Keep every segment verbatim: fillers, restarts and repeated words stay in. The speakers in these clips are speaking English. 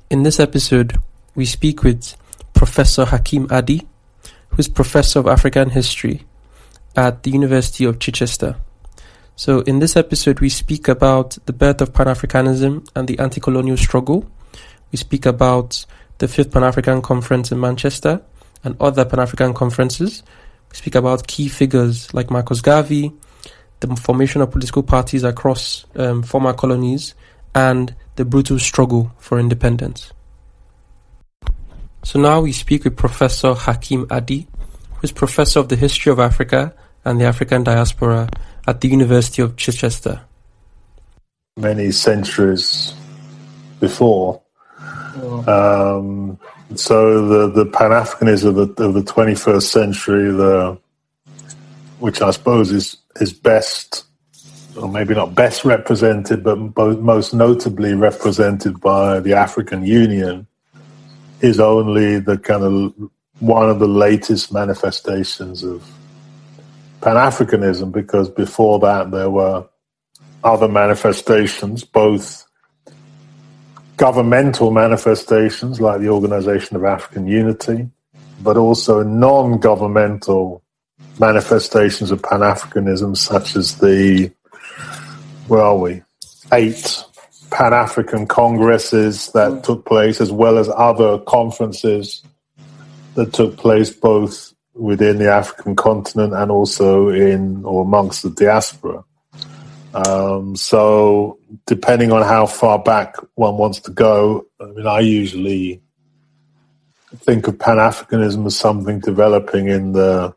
In this episode, we speak with Professor Hakeem Adi, who is Professor of African History at the University of Chichester. So in this episode, we speak about the birth of Pan-Africanism and the anti-colonial struggle. We speak about the Fifth Pan-African Conference in Manchester and other Pan-African conferences. We speak about key figures like Marcus Garvey, the formation of political parties across um, former colonies, and the brutal struggle for independence. So now we speak with Professor Hakeem Adi, who is Professor of the History of Africa and the African Diaspora at the University of Chichester. Many centuries before. Oh. Um, so the, the Pan-Africanism of the, of the twenty-first century, the which I suppose is, is best, or maybe not best represented, but most notably represented by the African Union, is only the kind of one of the latest manifestations of Pan-Africanism, because before that there were other manifestations, both governmental manifestations like the Organization of African Unity, but also non-governmental manifestations of Pan-Africanism, such as the, where are we, eight Pan-African congresses that mm. took place, as well as other conferences that took place both within the African continent and also in or amongst the diaspora. Um, so depending on how far back one wants to go, I mean, I usually think of Pan-Africanism as something developing in the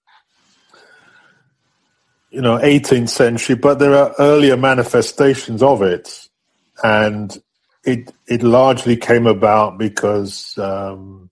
you know, eighteenth century, but there are earlier manifestations of it, and it it largely came about because um,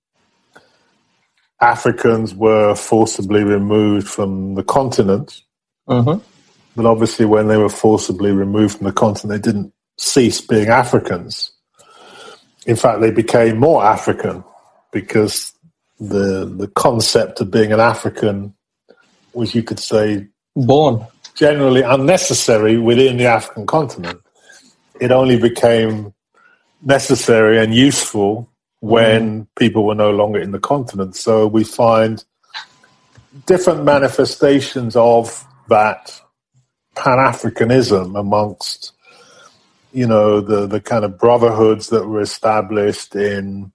Africans were forcibly removed from the continent. Uh-huh. But obviously, when they were forcibly removed from the continent, they didn't cease being Africans. In fact, they became more African because the the concept of being an African was, you could say, born generally unnecessary within the African continent. It only became necessary and useful when mm. people were no longer in the continent. So we find different manifestations of that Pan-Africanism amongst, you know, the, the kind of brotherhoods that were established in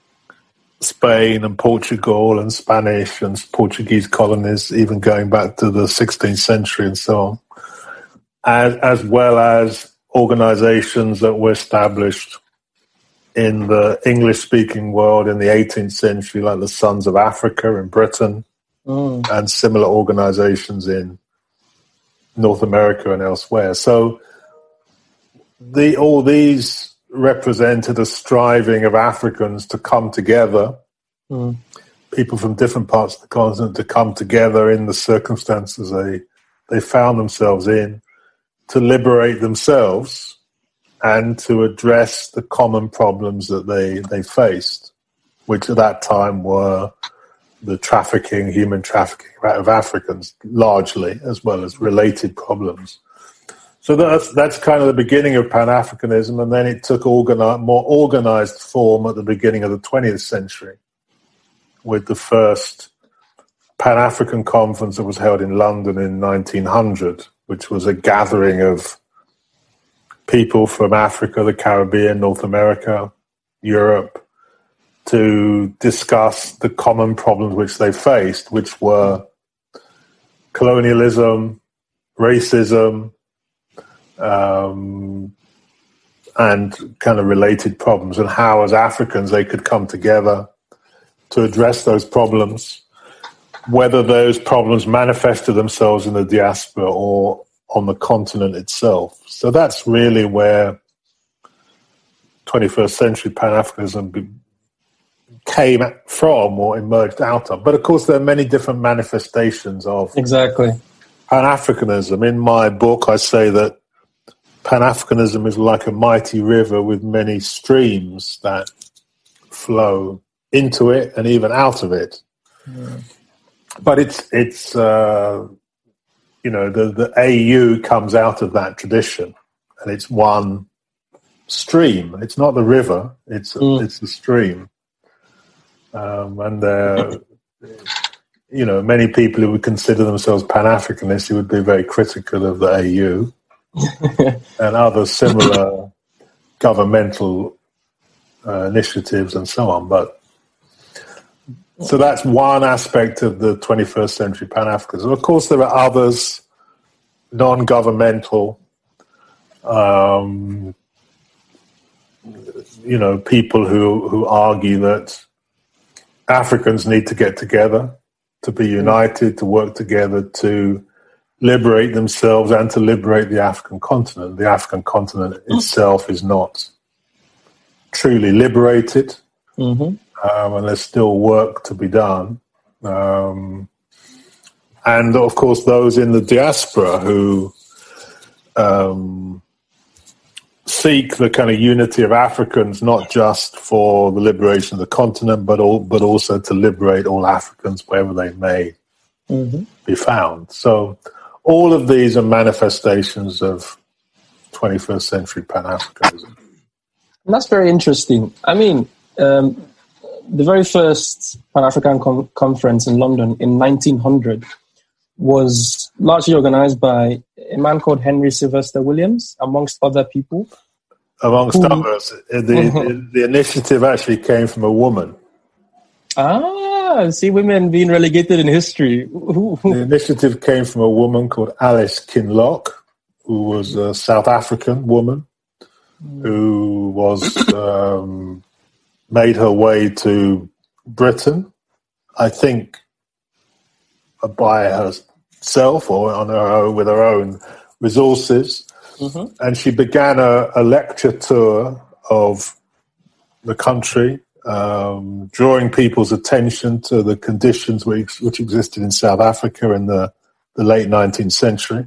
Spain and Portugal and Spanish and Portuguese colonies, even going back to the sixteenth century and so on, as, as well as organizations that were established in the English-speaking world in the eighteenth century, like the Sons of Africa in Britain, mm. and similar organizations in North America and elsewhere. So the all these represented a striving of Africans to come together, mm. people from different parts of the continent to come together in the circumstances they they found themselves in, to liberate themselves and to address the common problems that they, they faced, which at that time were the trafficking, human trafficking of Africans, largely, as well as related problems. So that's that's kind of the beginning of Pan-Africanism, and then it took organi- more organized form at the beginning of the twentieth century, with the first Pan-African conference that was held in London in nineteen hundred, which was a gathering of people from Africa, the Caribbean, North America, Europe, to discuss the common problems which they faced, which were colonialism, racism, Um, and kind of related problems, and how as Africans they could come together to address those problems, whether those problems manifested themselves in the diaspora or on the continent itself. So that's really where twenty-first century Pan-Africanism be- came from or emerged out of. But of course there are many different manifestations of exactly Pan-Africanism. In my book I say that Pan-Africanism is like a mighty river with many streams that flow into it and even out of it. Mm. But it's, it's uh, you know, the, the A U comes out of that tradition, and it's one stream. It's not the river. It's Mm. it's the stream. Um, and uh, you know, many people who would consider themselves Pan-Africanists who would be very critical of the A U and other similar governmental uh, initiatives and so on. But so that's one aspect of the twenty-first century Pan-Africanism. Of course, there are others, non-governmental. Um, you know, people who, who argue that Africans need to get together, to be united, to work together, to liberate themselves and to liberate the African continent. The African continent itself is not truly liberated, Mm-hmm. um, and there's still work to be done. Um, and, of course, those in the diaspora who um, seek the kind of unity of Africans, not just for the liberation of the continent, but all, but also to liberate all Africans wherever they may Mm-hmm. be found. So all of these are manifestations of twenty-first century Pan-Africanism. And that's very interesting. I mean, um, the very first Pan-African com- conference in London in nineteen hundred was largely organized by a man called Henry Sylvester Williams, amongst other people. Amongst Who- others, the, the, the initiative actually came from a woman. Ah, see women being relegated in history. Who- who- The initiative came from a woman called Alice Kinloch, who was a South African woman who was um, made her way to Britain, I think, by herself or on her own, with her own resources. Mhm. And she began a, a lecture tour of the country, um, drawing people's attention to the conditions which, which existed in South Africa in the, the late nineteenth century.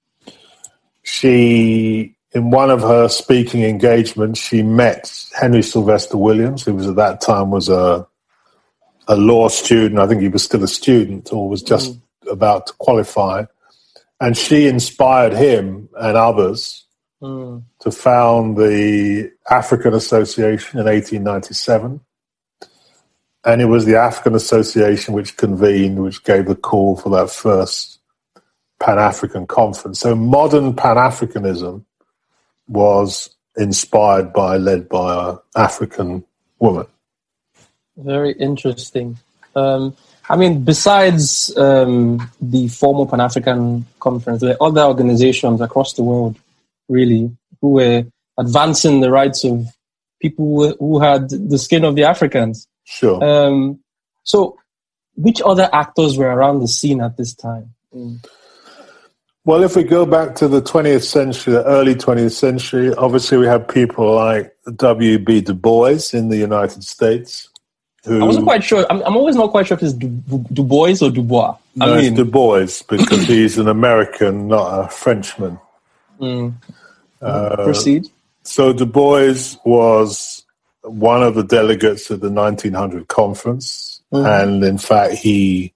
She, in one of her speaking engagements, she met Henry Sylvester Williams, who was at that time was a a law student. I think he was still a student or was just mm. about to qualify. And she inspired him and others mm. to found the African Association in eighteen ninety-seven. And it was the African Association which convened, which gave the call for that first Pan-African conference. So modern Pan-Africanism was inspired by, led by an African woman. Very interesting. Um, I mean, besides um, the formal Pan-African Conference, there are other organizations across the world, really, who were advancing the rights of people who had the skin of the Africans. Sure. Um, so, which other actors were around the scene at this time? Mm. Well, if we go back to the twentieth century, the early twentieth century, obviously we have people like W B Du Bois in the United States. Who, I wasn't quite sure. I'm, I'm always not quite sure if it's Du, Du Bois or Dubois. No, I mean, it's Du Bois because he's an American, not a Frenchman. Mm. Uh, Proceed. So Du Bois was one of the delegates at the nineteen hundred conference, mm-hmm. and in fact he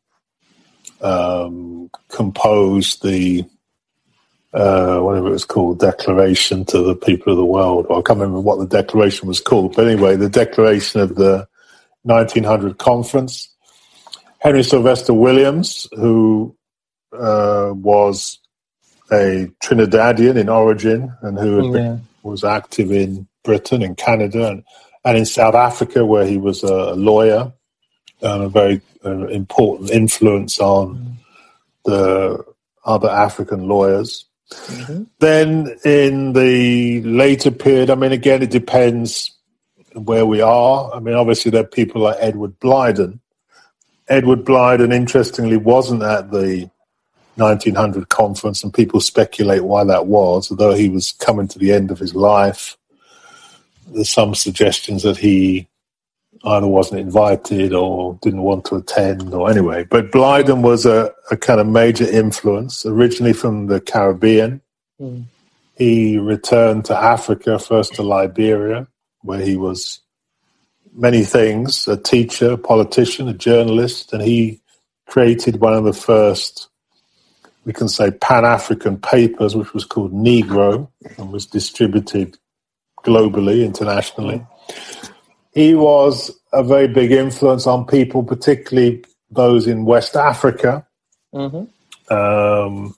um, composed the uh, whatever it was called, Declaration to the People of the World. Well, I can't remember what the declaration was called, but anyway, the Declaration of the nineteen hundred conference. Henry Sylvester Williams, who uh, was a Trinidadian in origin and who had been, yeah. was active in Britain and Canada and, and in South Africa, where he was a lawyer and a very uh, important influence on mm. the other African lawyers. Mm-hmm. Then in the later period, I mean, again, it depends where we are. I mean, obviously there are people like Edward Blyden. Edward Blyden, interestingly, wasn't at the nineteen hundred conference, and people speculate why that was, although he was coming to the end of his life. There's some suggestions that he either wasn't invited or didn't want to attend, or anyway. But Blyden was a, a kind of major influence, originally from the Caribbean. Mm. He returned to Africa, first to Liberia, where he was many things, a teacher, a politician, a journalist, and he created one of the first, we can say, Pan-African papers, which was called Negro, and was distributed globally, internationally. He was a very big influence on people, particularly those in West Africa. Mm-hmm. Um,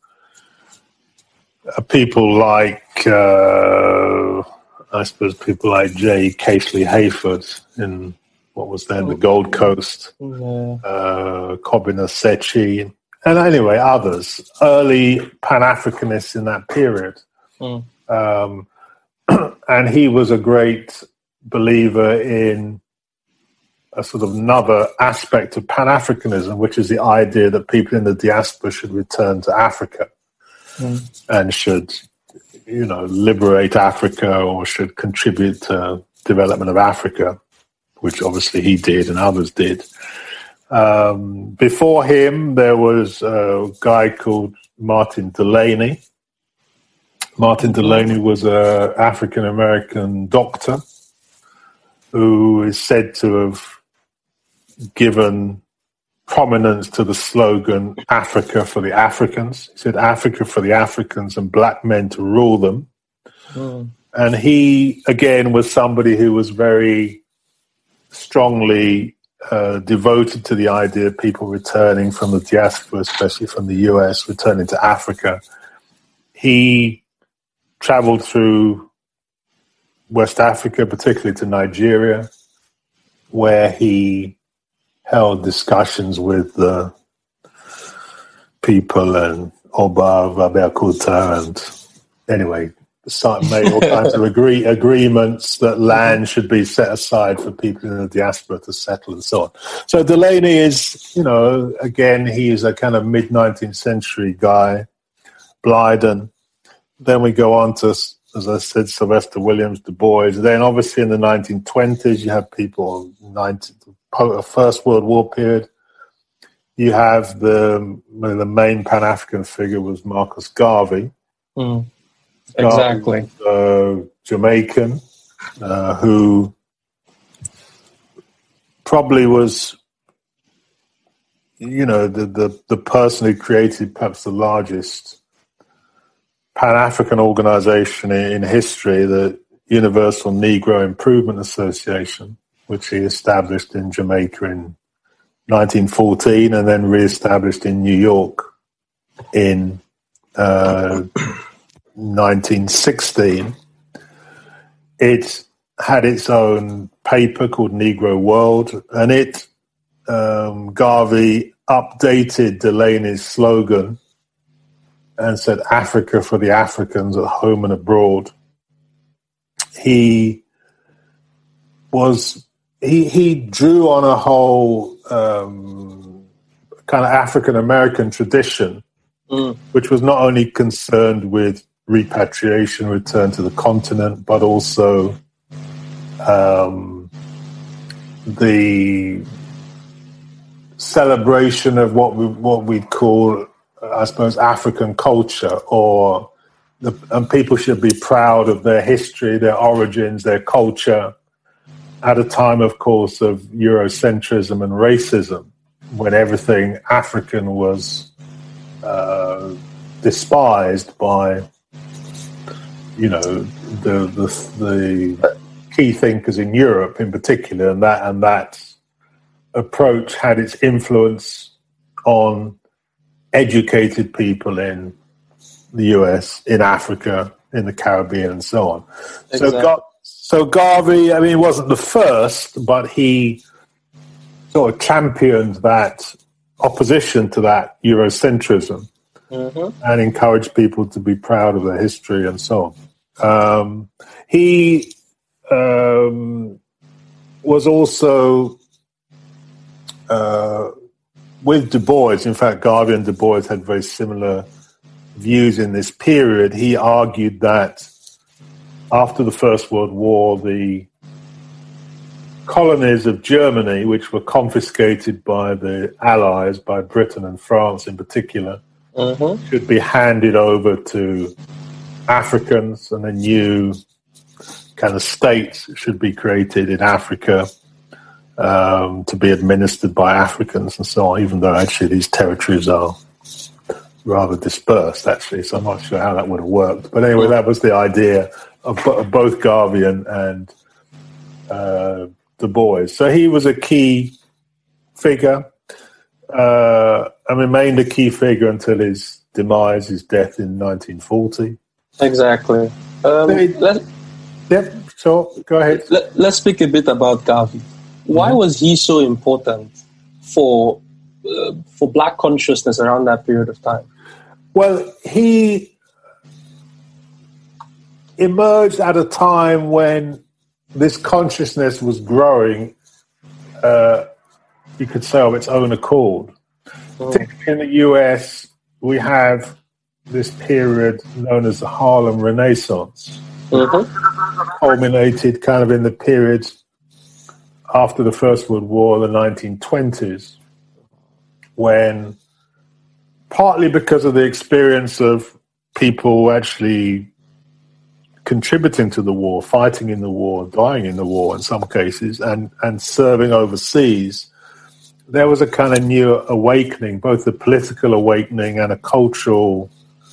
people like, uh, I suppose, people like J. Casely Hayford in what was then the Gold Coast, yeah. uh, Kobina Sechi, and anyway, others, early Pan-Africanists in that period. Mm. Um, and he was a great believer in a sort of another aspect of Pan-Africanism, which is the idea that people in the diaspora should return to Africa mm. and should, you know, liberate Africa or should contribute to development of Africa, which obviously he did and others did. Um, before him, there was a guy called Martin Delany. Martin mm-hmm. Delany was an African-American doctor who is said to have given prominence to the slogan, Africa for the Africans. He said, Africa for the Africans and black men to rule them. Mm. And he, again, was somebody who was very strongly uh, devoted to the idea of people returning from the diaspora, especially from the U S, returning to Africa. He traveled through West Africa, particularly to Nigeria, where he held discussions with the people and Oba of Abeokuta, and anyway, made all kinds of agree, agreements that land should be set aside for people in the diaspora to settle and so on. So Delany is, you know, again, he is a kind of mid-nineteenth century guy. Blyden. Then we go on to, as I said, Sylvester Williams, Du Bois. Then obviously in the nineteen twenties, you have people, nineteen, First World War period. You have the, the main Pan-African figure was Marcus Garvey. Mm. Exactly. Uh, Jamaican, uh, who probably was, you know, the, the, the person who created perhaps the largest Pan-African organization in, in history, the Universal Negro Improvement Association, which he established in Jamaica in nineteen fourteen and then re-established in New York in uh, nineteen sixteen. It had its own paper called Negro World, and it, um, Garvey updated Delany's slogan and said, Africa for the Africans at home and abroad. He was, he, he drew on a whole um, kind of African-American tradition, mm. which was not only concerned with repatriation, return to the continent, but also um, the celebration of what we what we'd call, I suppose, African culture, or the, and people should be proud of their history, their origins, their culture, at a time, of course, of Eurocentrism and racism, when everything African was uh, despised by, you know, the, the the key thinkers in Europe in particular, and that and that approach had its influence on educated people in the U S, in Africa, in the Caribbean, and so on. Exactly. So, Gar- so Garvey, I mean, he wasn't the first, but he sort of championed that opposition to that Eurocentrism. Mm-hmm. And encourage people to be proud of their history and so on. Um, he um, was also uh, with Du Bois. In fact, Garvey and Du Bois had very similar views in this period. He argued that after the First World War, the colonies of Germany, which were confiscated by the Allies, by Britain and France in particular, mm-hmm. should be handed over to Africans, and a new kind of state should be created in Africa um, to be administered by Africans and so on, even though actually these territories are rather dispersed, actually, so I'm not sure how that would have worked. But anyway, that was the idea of, of both Garvey and, and uh, Du Bois. So he was a key figure, uh, and remained a key figure until his demise, his death in nineteen forty. Exactly. Um, let, yep, sure, go ahead. Let, let's speak a bit about Garvey. Why mm-hmm. was he so important for uh, for Black consciousness around that period of time? Well, he emerged at a time when this consciousness was growing, uh, you could say, of its own accord. Mm. Particularly in the U S, we have this period known as the Harlem Renaissance, mm-hmm. culminated kind of in the period after the First World War, the nineteen twenties, when, partly because of the experience of people actually contributing to the war, fighting in the war, dying in the war in some cases, and, and serving overseas, there was a kind of new awakening, both a political awakening and a cultural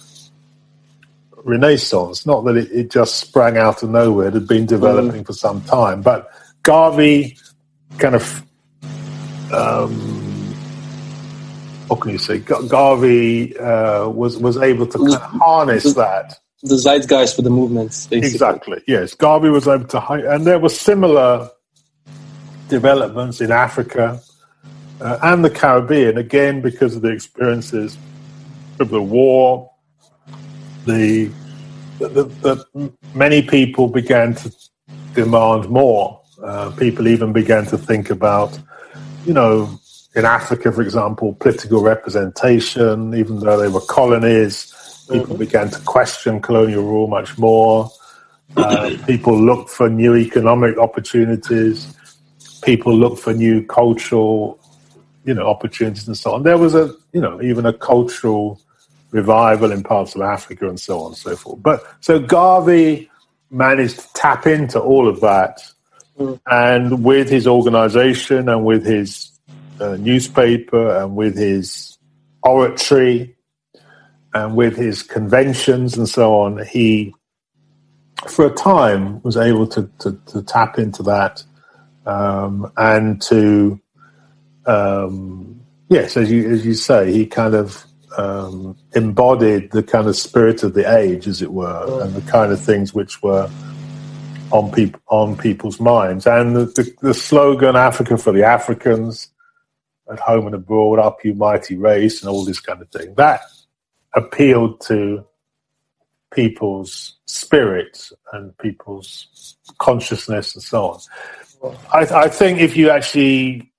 renaissance. Not that it, it just sprang out of nowhere, it had been developing mm. for some time. But Garvey kind of, um, what can you say, Garvey uh, was, was able to kind of harness the, that. The zeitgeist for the movements, basically. Exactly, yes. Garvey was able to, and there were similar developments in Africa uh, and the Caribbean, again, because of the experiences of the war. The, the, the, the many people began to demand more. Uh, people even began to think about, you know, in Africa, for example, political representation. Even though they were colonies, people mm-hmm. began to question colonial rule much more. Uh, people looked for new economic opportunities. People looked for new cultural, you know, opportunities and so on. There was a, you know, even a cultural revival in parts of Africa and so on and so forth. But so Garvey managed to tap into all of that, mm. and with his organization and with his uh, newspaper and with his oratory and with his conventions and so on, he, for a time, was able to, to, to tap into that um, and to, um, yes, as you as you say, he kind of Um, embodied the kind of spirit of the age, as it were, mm. and the kind of things which were on people on people's minds. And the, the, the slogan "Africa for the Africans," at home and abroad, "Up you mighty race," and all this kind of thing, that appealed to people's spirit and people's consciousness and so on. I, I think if you actually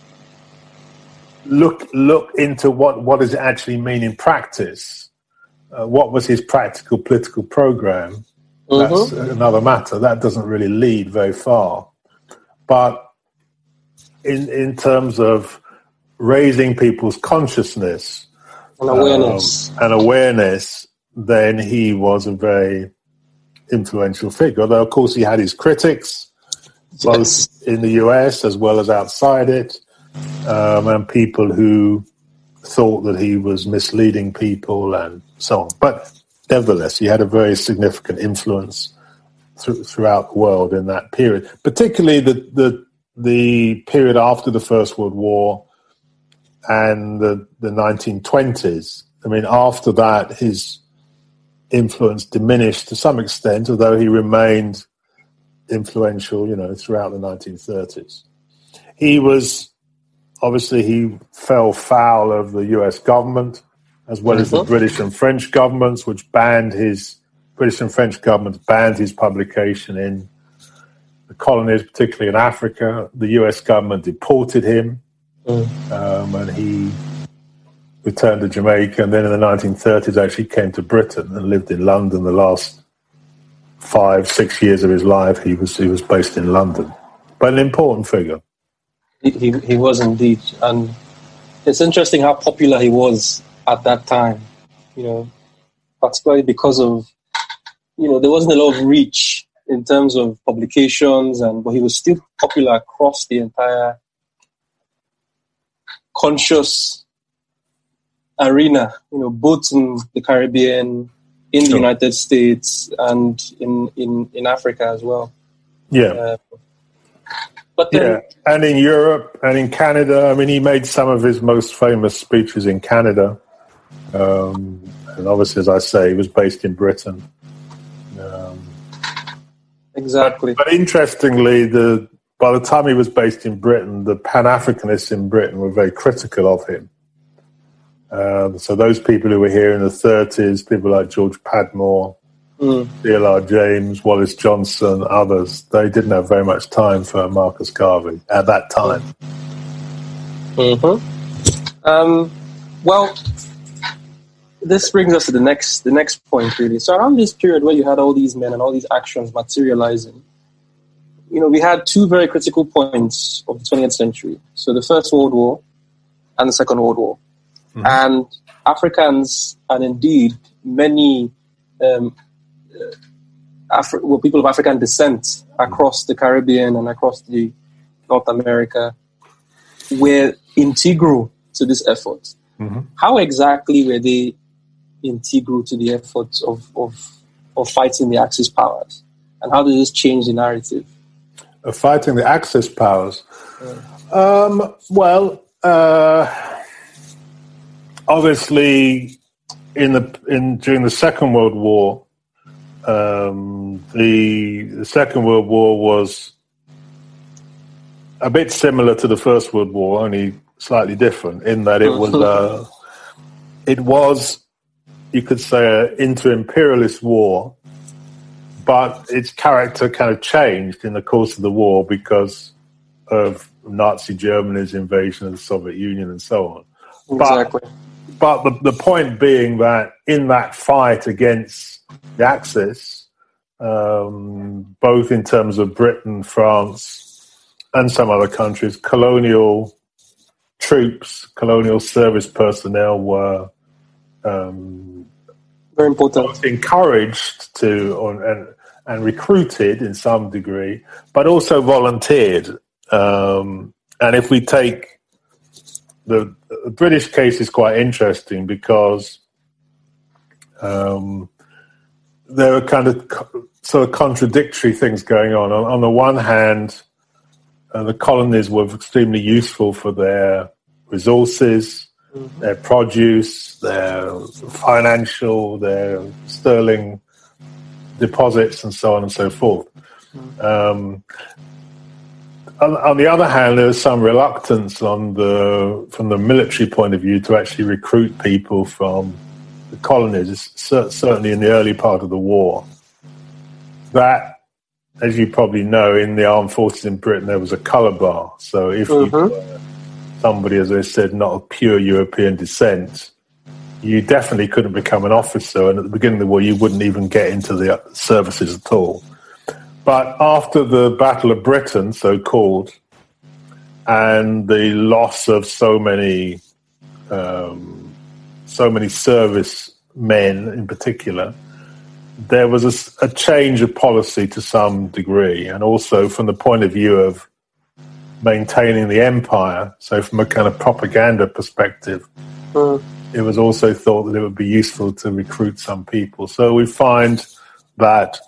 Look look into what, what does it actually mean in practice. Uh, what was his practical political program? That's mm-hmm. another matter. That doesn't really lead very far. But in in terms of raising people's consciousness and awareness, um, and awareness, then he was a very influential figure. Although, of course, he had his critics, yes. both in the U S as well as outside it. Um, and people who thought that he was misleading people and so on. But nevertheless, he had a very significant influence th- throughout the world in that period, particularly the, the the period after the First World War and the, the nineteen twenties. I mean, after that, his influence diminished to some extent, although he remained influential, you know, throughout the nineteen thirties. He was... Obviously, he fell foul of the U S government, as well as the British and French governments, which banned his, British and French governments banned his publication in the colonies, particularly in Africa. The U S government deported him, mm. um, and he returned to Jamaica, and then in the nineteen thirties actually came to Britain and lived in London. The last five, six years of his life, he was he was based in London. But an important figure. He, he he was indeed, and it's interesting how popular he was at that time. You know, particularly because of, you know, there wasn't a lot of reach in terms of publications, and but he was still popular across the entire conscious arena, you know, both in the Caribbean, in Sure. the United States, and in, in, in Africa as well. Yeah. Uh, but then, Yeah, and in Europe and in Canada. I mean, he made some of his most famous speeches in Canada. Um, and obviously, as I say, he was based in Britain. Um, exactly. but, but interestingly, the by the time he was based in Britain, the Pan-Africanists in Britain were very critical of him. Um, so those people who were here in the thirties, people like George Padmore, Mm. D L R James, Wallace Johnson, others, they didn't have very much time for Marcus Garvey at that time. Mm-hmm. Um, well, this brings us to the next the next point, really. So around this period where you had all these men and all these actions materializing, you know, we had two very critical points of the twentieth century. So the First World War and the Second World War. Mm-hmm. And Africans, and indeed many um, uh, Afri- well, people of African descent across the Caribbean and across the North America, were integral to this effort. Mm-hmm. How exactly were they integral to the efforts of, of, of fighting the Axis powers? And how did this change the narrative? Of fighting the Axis powers? Yeah. Um, well, uh, obviously, in the in during the Second World War, um, the, the Second World War was a bit similar to the First World War, only slightly different in that it was uh, it was, you could say, an inter-imperialist war, but its character kind of changed in the course of the war because of Nazi Germany's invasion of the Soviet Union and so on. Exactly. But, but the, the point being that in that fight against the Axis, um, both in terms of Britain, France, and some other countries, colonial troops, colonial service personnel were um, very important, encouraged to or, and, and recruited in some degree, but also volunteered. Um, and if we take the, the British case, is quite interesting because um, there are kind of co- sort of contradictory things going on. On, on the one hand, uh, the colonies were extremely useful for their resources, mm-hmm. their produce, their financial, their sterling deposits, and so on and so forth. Mm-hmm. Um, on, on the other hand, there was some reluctance on the from the military point of view to actually recruit people from the colonies, certainly in the early part of the war. That, as you probably know, in the armed forces in Britain, there was a colour bar. So if mm-hmm. you were somebody, as I said, not of pure European descent, you definitely couldn't become an officer. And at the beginning of the war, you wouldn't even get into the services at all. But after the Battle of Britain, so-called, and the loss of so many... Um, so many service men in particular, there was a, a change of policy to some degree, and also from the point of view of maintaining the empire, so from a kind of propaganda perspective, mm. it was also thought that it would be useful to recruit some people. So we find that,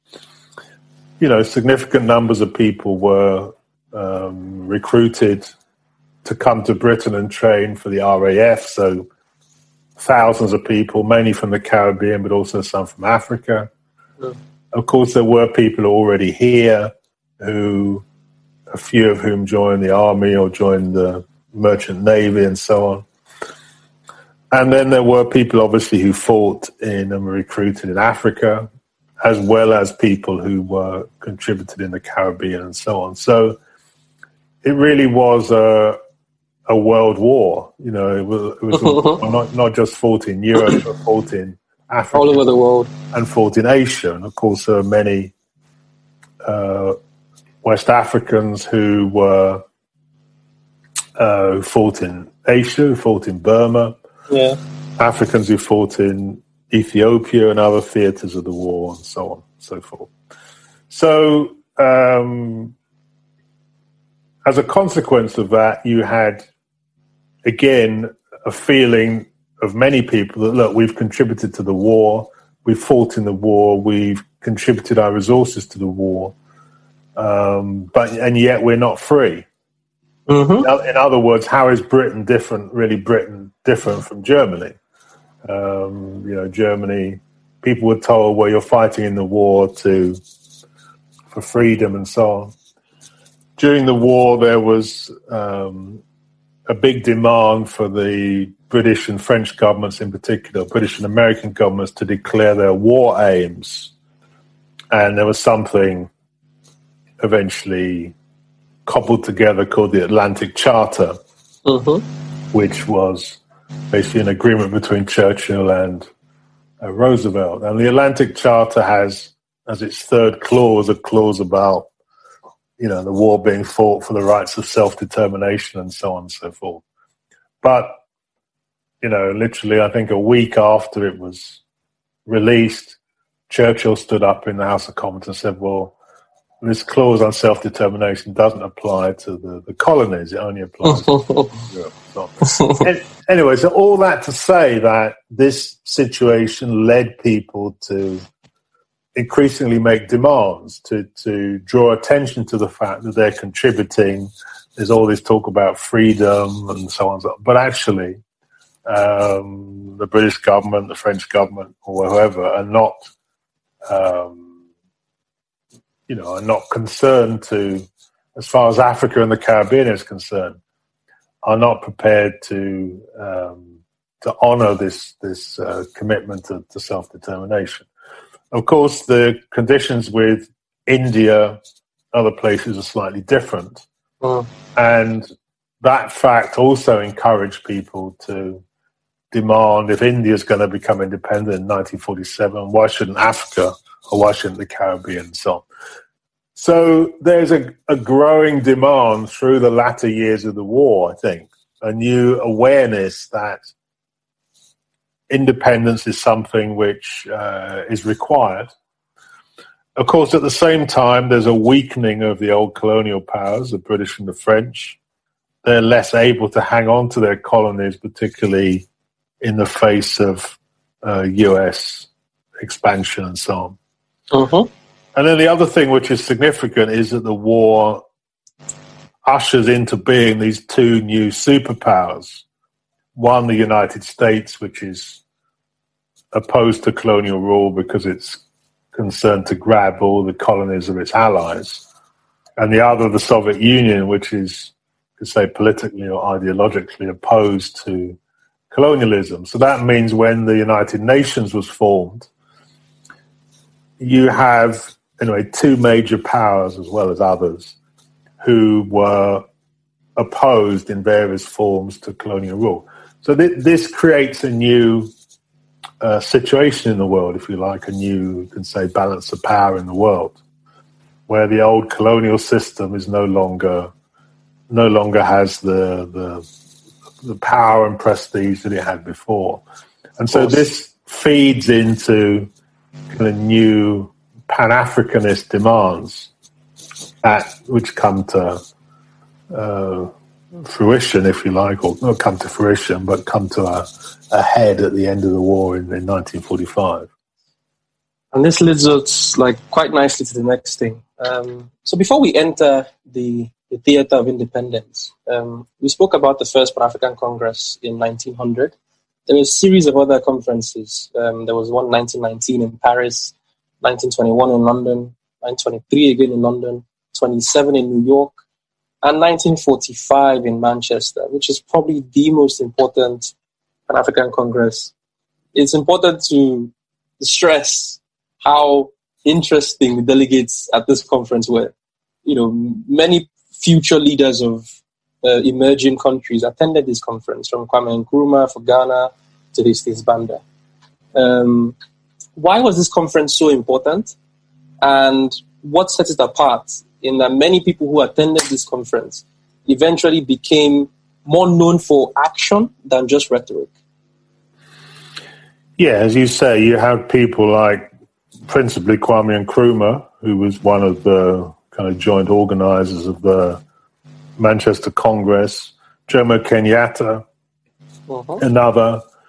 you know, significant numbers of people were um, recruited to come to Britain and train for the R A F, so thousands of people, mainly from the Caribbean, but also some from Africa. Mm. Of course, there were people already here who, a few of whom joined the army or joined the merchant navy and so on. And then there were people, obviously, who fought in and were recruited in Africa, as well as people who were contributed in the Caribbean and so on. So it really was a... a world war, you know, it was, it was not, not just fought in Europe, but fought in Africa. All over the world. And fought in Asia. And of course, there are many uh, West Africans who were uh, who fought in Asia, who fought in Burma. Yeah. Africans who fought in Ethiopia and other theatres of the war, and so on and so forth. So, um, as a consequence of that, you had, again, a feeling of many people that, look, we've contributed to the war, we've fought in the war, we've contributed our resources to the war, um, but and yet we're not free. Mm-hmm. In other words, how is Britain different, really Britain different from Germany? Um, you know, Germany, people were told, well, you're fighting in the war to for freedom and so on. During the war, there was um, a big demand for the British and French governments in particular, British and American governments, to declare their war aims. And there was something eventually cobbled together called the Atlantic Charter, mm-hmm. which was basically an agreement between Churchill and uh, Roosevelt. And the Atlantic Charter has, as its third clause, a clause about, you know, the war being fought for the rights of self-determination and so on and so forth. But, you know, literally, I think a week after it was released, Churchill stood up in the House of Commons and said, well, this clause on self-determination doesn't apply to the, the colonies. It only applies to Europe. So, anyway, so all that to say that this situation led people to increasingly make demands, to, to draw attention to the fact that they're contributing. There's all this talk about freedom and so on. But actually, um, the British government, the French government, or whoever are not... Um, you know, are not concerned to, as far as Africa and the Caribbean is concerned, are not prepared to um, to honour this this uh, commitment to, to self-determination. Of course, the conditions with India, other places are slightly different, mm. and that fact also encouraged people to demand, if India is going to become independent in nineteen forty-seven, why shouldn't Africa or why shouldn't the Caribbean and so on? So there's a, a growing demand through the latter years of the war, I think, a new awareness that independence is something which uh, is required. Of course, at the same time, there's a weakening of the old colonial powers, the British and the French. They're less able to hang on to their colonies, particularly in the face of uh, U S expansion and so on. Mm-hmm. And then the other thing which is significant is that the war ushers into being these two new superpowers. One, the United States, which is opposed to colonial rule because it's concerned to grab all the colonies of its allies. And the other, the Soviet Union, which is, you could say, politically or ideologically opposed to colonialism. So that means when the United Nations was formed, you have, anyway, two major powers as well as others who were opposed in various forms to colonial rule. So th- this creates a new uh, situation in the world, if you like, a new, you can say, balance of power in the world, where the old colonial system is no longer no longer has the the, the power and prestige that it had before. And so this feeds into kind of new Pan-Africanist demands at, which come to uh, fruition, if you like, or not come to fruition, but come to a, a head at the end of the war in, in nineteen forty-five. And this leads us like quite nicely to the next thing. Um, so before we enter the, the theatre of independence, um, we spoke about the first Pan-African Congress in nineteen hundred. There was a series of other conferences. Um, there was one in nineteen nineteen in Paris, nineteen twenty-one in London, nineteen twenty-three again in London, twenty-seven in New York, and nineteen forty-five in Manchester, which is probably the most important Pan-African Congress. It's important to stress how interesting the delegates at this conference were. You know, many future leaders of uh, emerging countries attended this conference, from Kwame Nkrumah for Ghana to Hastings Banda. Um, why was this conference so important? And what sets it apart in that many people who attended this conference eventually became more known for action than just rhetoric? Yeah, as you say, you have people like principally Kwame Nkrumah, who was one of the kind of joint organizers of the Manchester Congress, Jomo Kenyatta, uh-huh. another,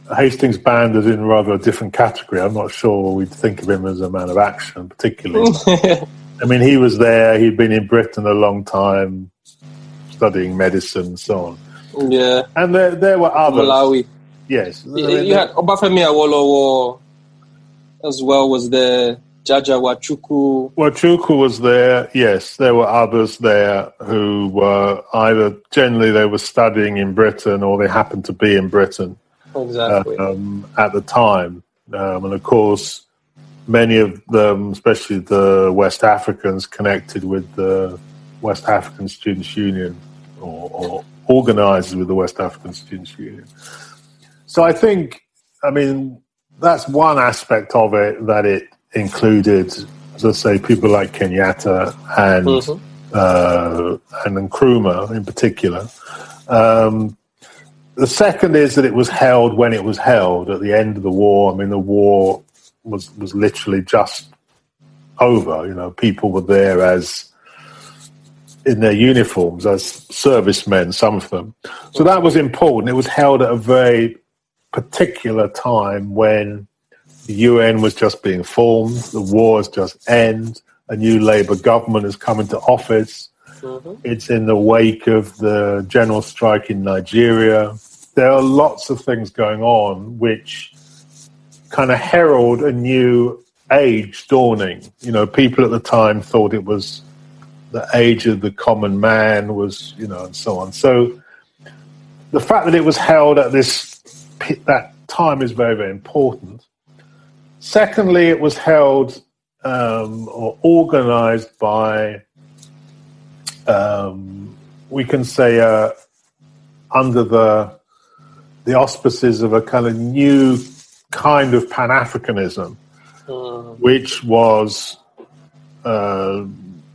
Hastings Band is in rather a different category. I'm not sure we'd think of him as a man of action, particularly. I mean, he was there. He'd been in Britain a long time, studying medicine and so on. Yeah. And there, there were others. Malawi. Yes. You, you had Obafemi Awolowo as well, was there. Jaja Wachuku. Wachuku was there, yes. There were others there who were either, generally they were studying in Britain or they happened to be in Britain. Exactly. Um, at the time. Um, and of course, many of them, especially the West Africans, connected with the West African Students' Union or, or organized with the West African Students' Union. So I think, I mean, that's one aspect of it, that it included, as I say, people like Kenyatta and mm-hmm. uh, and Nkrumah in particular. Um, the second is that it was held when it was held at the end of the war. I mean, the war was was literally just over. You know, people were there as in their uniforms as servicemen, some of them. So that was important. It was held at a very particular time when the U N was just being formed, the war has just ended, a new Labour government has come into office. Mm-hmm. It's in the wake of the general strike in Nigeria. There are lots of things going on which kind of herald a new age dawning. You know, people at the time thought it was the age of the common man, was, you know, and so on. So the fact that it was held at this that time is very, very important. Secondly, it was held um, or organized by, um, we can say, uh, under the the auspices of a kind of new kind of Pan-Africanism, mm. which was uh,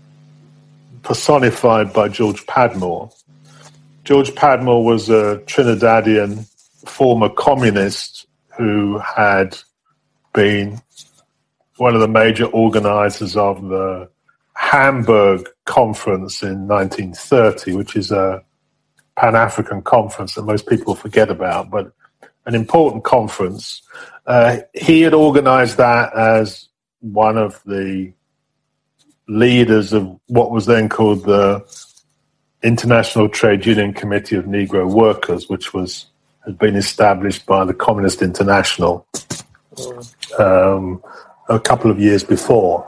personified by George Padmore. George Padmore was a Trinidadian former communist who had been one of the major organizers of the Hamburg Conference in nineteen thirty, which is a Pan-African conference that most people forget about, but an important conference. Uh, he had organized that as one of the leaders of what was then called the International Trade Union Committee of Negro Workers, which was had been established by the Communist International um, a couple of years before.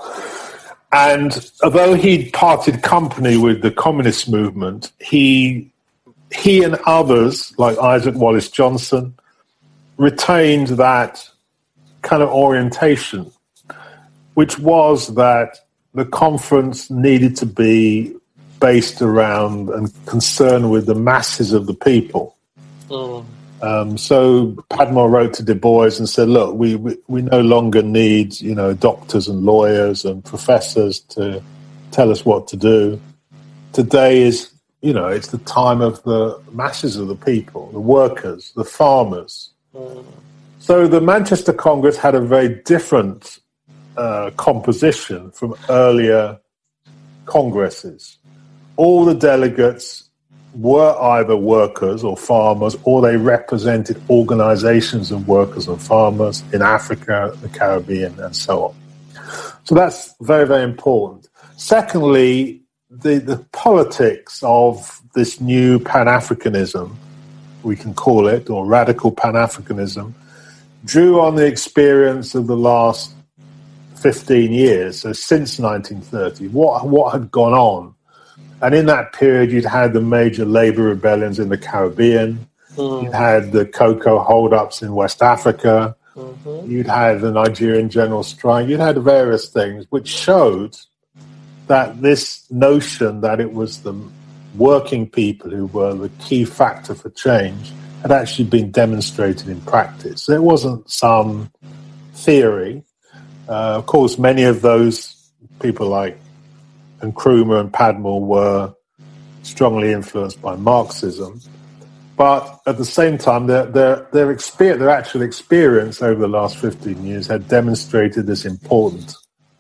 And although he'd parted company with the communist movement, he he and others, like Isaac Wallace Johnson, retained that kind of orientation, which was that the conference needed to be based around and concerned with the masses of the people. Mm. Um, so Padmore wrote to Du Bois and said, look, we, we, we no longer need, you know, doctors and lawyers and professors to tell us what to do. Today is, you know, it's the time of the masses of the people, the workers, the farmers. Mm. So the Manchester Congress had a very different uh, composition from earlier congresses. All the delegates were either workers or farmers, or they represented organizations of workers and farmers in Africa, the Caribbean, and so on. So that's very, very important. Secondly, the, the politics of this new Pan-Africanism, we can call it, or radical Pan-Africanism, drew on the experience of the last fifteen years, so since nineteen thirty, what, what had gone on. And in that period, you'd had the major labor rebellions in the Caribbean. Mm. You'd had the cocoa holdups in West Africa. Mm-hmm. You'd had the Nigerian general strike. You'd had various things which showed that this notion that it was the working people who were the key factor for change had actually been demonstrated in practice. There wasn't some theory. Uh, of course, many of those people like Nkrumah and Padmore were strongly influenced by Marxism, but at the same time, their their their experience, their actual experience over the last fifteen years had demonstrated this important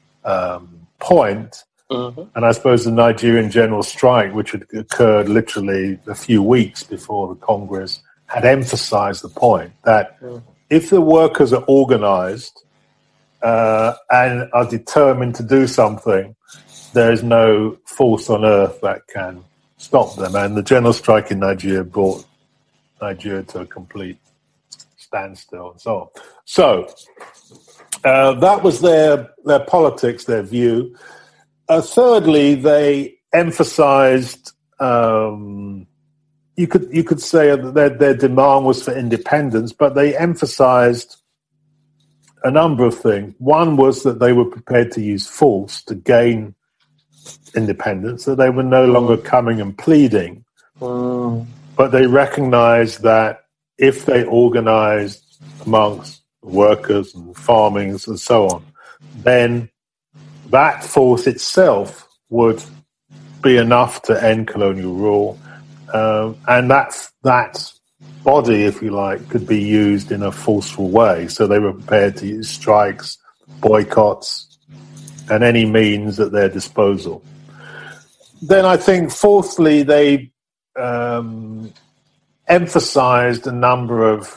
um, point. Mm-hmm. And I suppose the Nigerian general strike, which had occurred literally a few weeks before the Congress, had emphasized the point that if the workers are organized uh, and are determined to do something, there is no force on earth that can stop them. And the general strike in Nigeria brought Nigeria to a complete standstill and so on. So uh, that was their their politics, their view. Uh, thirdly, they emphasized, um, you could you could say that their, their demand was for independence, but they emphasized a number of things. One was that they were prepared to use force to gain independence, that they were no longer coming and pleading, mm. but they recognized that if they organized amongst workers and farmings and so on, then that force itself would be enough to end colonial rule, um, and that that body, if you like, could be used in a forceful way. So they were prepared to use strikes, boycotts, and any means at their disposal. Then I think, fourthly, they um, emphasized a number of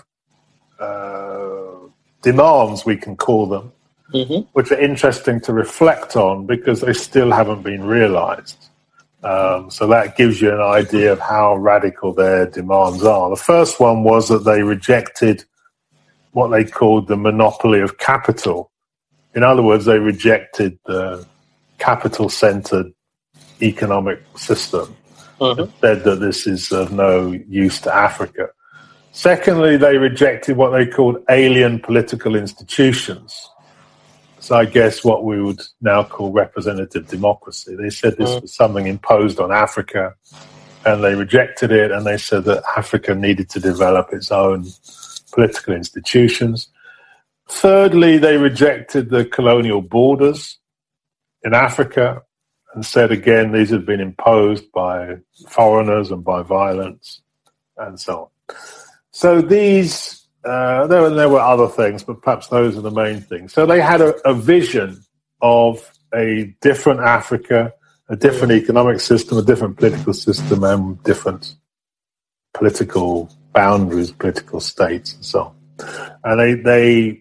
uh, demands, we can call them, mm-hmm. which are interesting to reflect on because they still haven't been realized. Um, so that gives you an idea of how radical their demands are. The first one was that they rejected what they called the monopoly of capital. In other words, they rejected the capital-centered economic system. Mm-hmm. and said that this is of no use to Africa. Secondly, they rejected what they called alien political institutions. So I guess what we would now call representative democracy. They said this was something imposed on Africa, and they rejected it, and they said that Africa needed to develop its own political institutions. Thirdly, they rejected the colonial borders in Africa and said, again, these had been imposed by foreigners and by violence and so on. So these... Uh, there, there were other things, but perhaps those are the main things. So they had a, a vision of a different Africa, a different economic system, a different political system, and different political boundaries, political states, and so on. And they they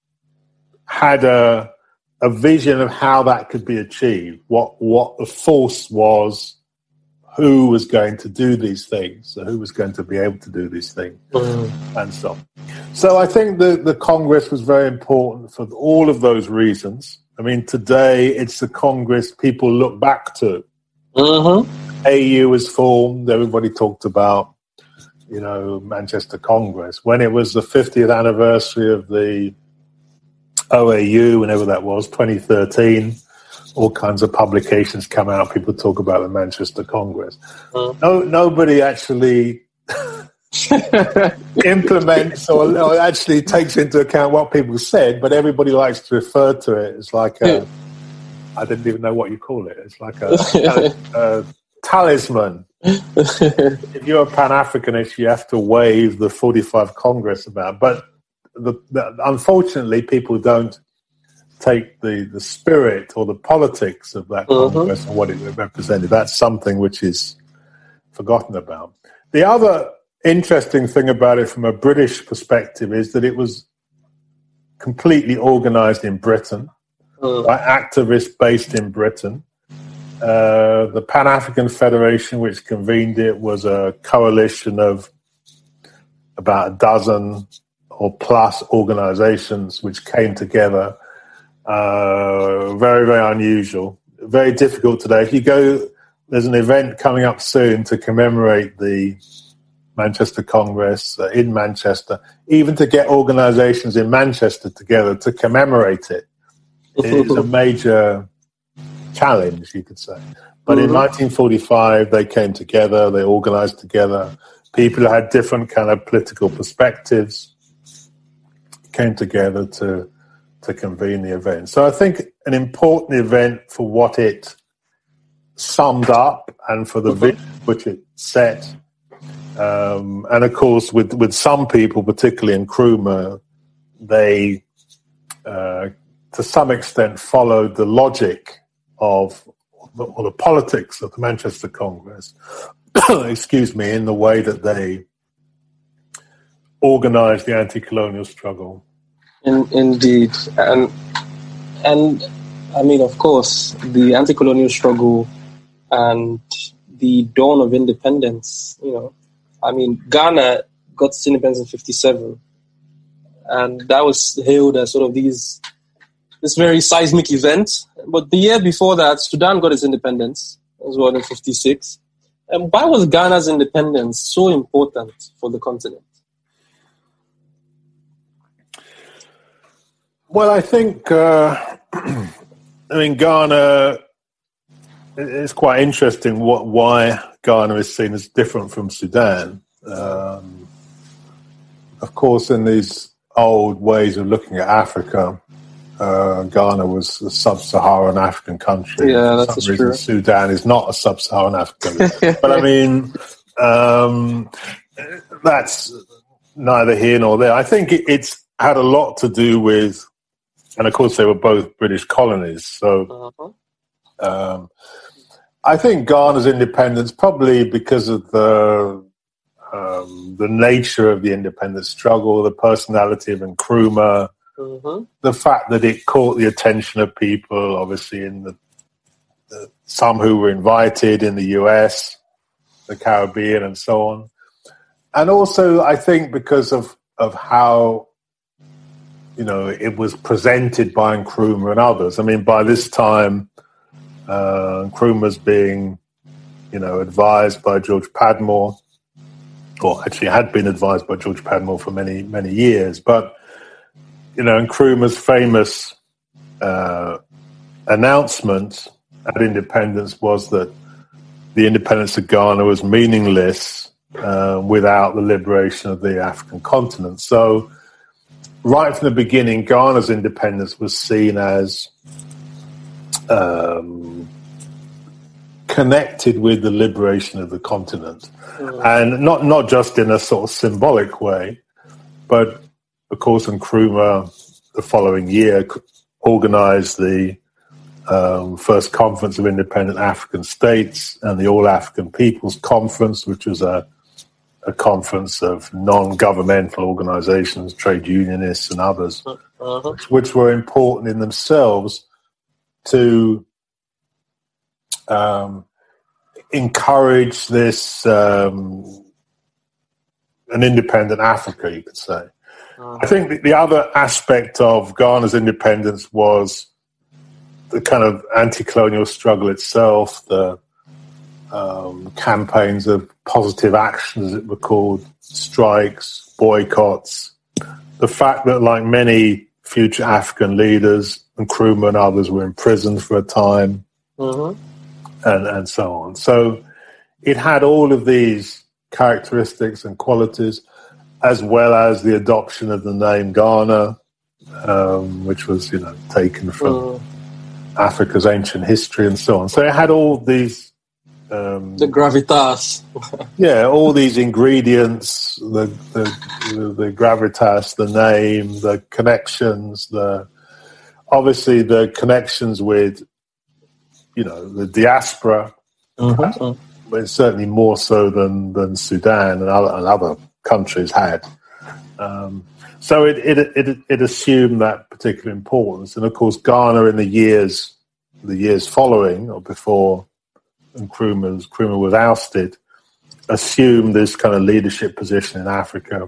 had a a vision of how that could be achieved, what what the force was, who was going to do these things, so who was going to be able to do these things, mm. and so on. So I think the, the Congress was very important for all of those reasons. I mean, today it's the Congress people look back to. Mm-hmm. A U was formed, everybody talked about, you know, Manchester Congress. When it was the fiftieth anniversary of the O A U, whenever that was, twenty thirteen, all kinds of publications come out. People talk about the Manchester Congress. Mm. No, nobody actually implements or, or actually takes into account what people said, but everybody likes to refer to it as like a, I didn't even know what you call it. It's like a, a, a talisman. If you're a Pan-Africanist, you have to wave the forty-five Congress about. But the, the, unfortunately, people don't take the, the spirit or the politics of that mm-hmm. Congress and what it represented. That's something which is forgotten about. The other interesting thing about it from a British perspective is that it was completely organized in Britain mm. by activists based in Britain. Uh, the Pan-African Federation, which convened it, was a coalition of about a dozen or plus organizations which came together. Uh, very, very unusual. Very difficult today. If you go, there's an event coming up soon to commemorate the Manchester Congress uh, in Manchester. Even to get organizations in Manchester together to commemorate it is a major challenge, you could say. But mm-hmm. in nineteen forty-five, they came together, they organized together. People who had different kind of political perspectives came together to to convene the event. So I think an important event for what it summed up and for the mm-hmm. vision which it set. Um, and of course, with, with some people, particularly in Nkrumah, they, uh, to some extent, followed the logic of, or the politics of the Manchester Congress, excuse me, in the way that they organized the anti-colonial struggle. In, indeed. And, and, I mean, of course, the anti-colonial struggle and the dawn of independence, you know, I mean, Ghana got its independence in fifty-seven, and that was hailed as sort of these this very seismic event. But the year before that, Sudan got its independence as well in fifty-six. And why was Ghana's independence so important for the continent? Well, I think, uh, I mean, Ghana, it's quite interesting what why Ghana is seen as different from Sudan. Um, of course, in these old ways of looking at Africa, uh, Ghana was a sub-Saharan African country. Yeah, For that's some reason, true. Sudan is not a sub-Saharan African country. But I mean, um, that's neither here nor there. I think it, it's had a lot to do with, and of course they were both British colonies, so Uh-huh. um, I think Ghana's independence, probably because of the um, the nature of the independence struggle, the personality of Nkrumah, Uh-huh. the fact that it caught the attention of people, obviously in the, the some who were invited in the U S, the Caribbean, and so on, and also I think because of of how, you know, it was presented by Nkrumah and others. I mean, by this time, uh, Nkrumah's being, you know, advised by George Padmore, or actually had been advised by George Padmore for many, many years. But, you know, Nkrumah's famous uh, announcement at independence was that the independence of Ghana was meaningless uh, without the liberation of the African continent. So, right from the beginning, Ghana's independence was seen as um, connected with the liberation of the continent. Mm. And not, not just in a sort of symbolic way, but, of course, Nkrumah, the following year, organized the um, first Conference of Independent African States and the All-African Peoples Conference, which was a a conference of non-governmental organizations, trade unionists and others, uh-huh. which, which were important in themselves to um, encourage this, um, an independent Africa, you could say. Uh-huh. I think the, the other aspect of Ghana's independence was the kind of anti-colonial struggle itself, the Um, campaigns of positive action, as it were called, strikes, boycotts. The fact that, like many future African leaders, Nkrumah and others were imprisoned for a time, mm-hmm. and, and so on. So it had all of these characteristics and qualities, as well as the adoption of the name Ghana, um, which was, you know, taken from mm. Africa's ancient history and so on. So it had all these Um, the gravitas. Yeah, all these ingredients, the, the the gravitas, the name, the connections, the obviously the connections with, you know, the diaspora, mm-hmm. but certainly more so than, than Sudan and other, and other countries had. Um, so it, it it it assumed that particular importance, and of course Ghana in the years the years following or before Nkrumah, Nkrumah was ousted, assumed this kind of leadership position in Africa,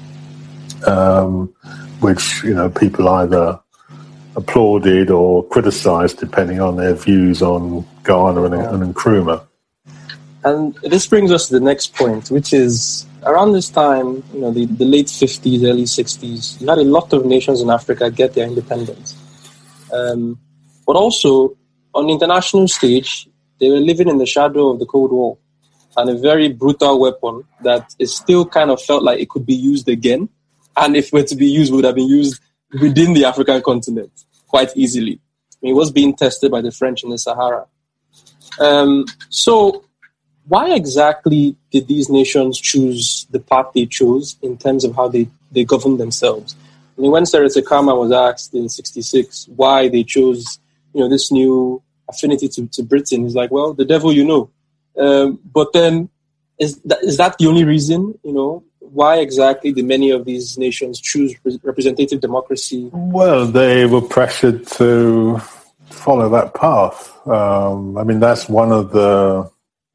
um, which, you know, people either applauded or criticized depending on their views on Ghana and, and Nkrumah. And this brings us to the next point, which is around this time, you know, the, the late fifties, early sixties, you had a lot of nations in Africa get their independence. Um, but also, on the international stage, they were living in the shadow of the Cold War and a very brutal weapon that is still kind of felt like it could be used again. And if it were to be used, would have been used within the African continent quite easily. I mean, it was being tested by the French in the Sahara. Um, so why exactly did these nations choose the path they chose in terms of how they, they govern themselves? I mean, when Seretse Khama was asked in sixty-six why they chose, you know, this new affinity to, to Britain, he's like, well, the devil you know. Um, but then, is that, is that the only reason, you know? why exactly did many of these nations choose representative democracy? Well, they were pressured to follow that path. Um, I mean, that's one of the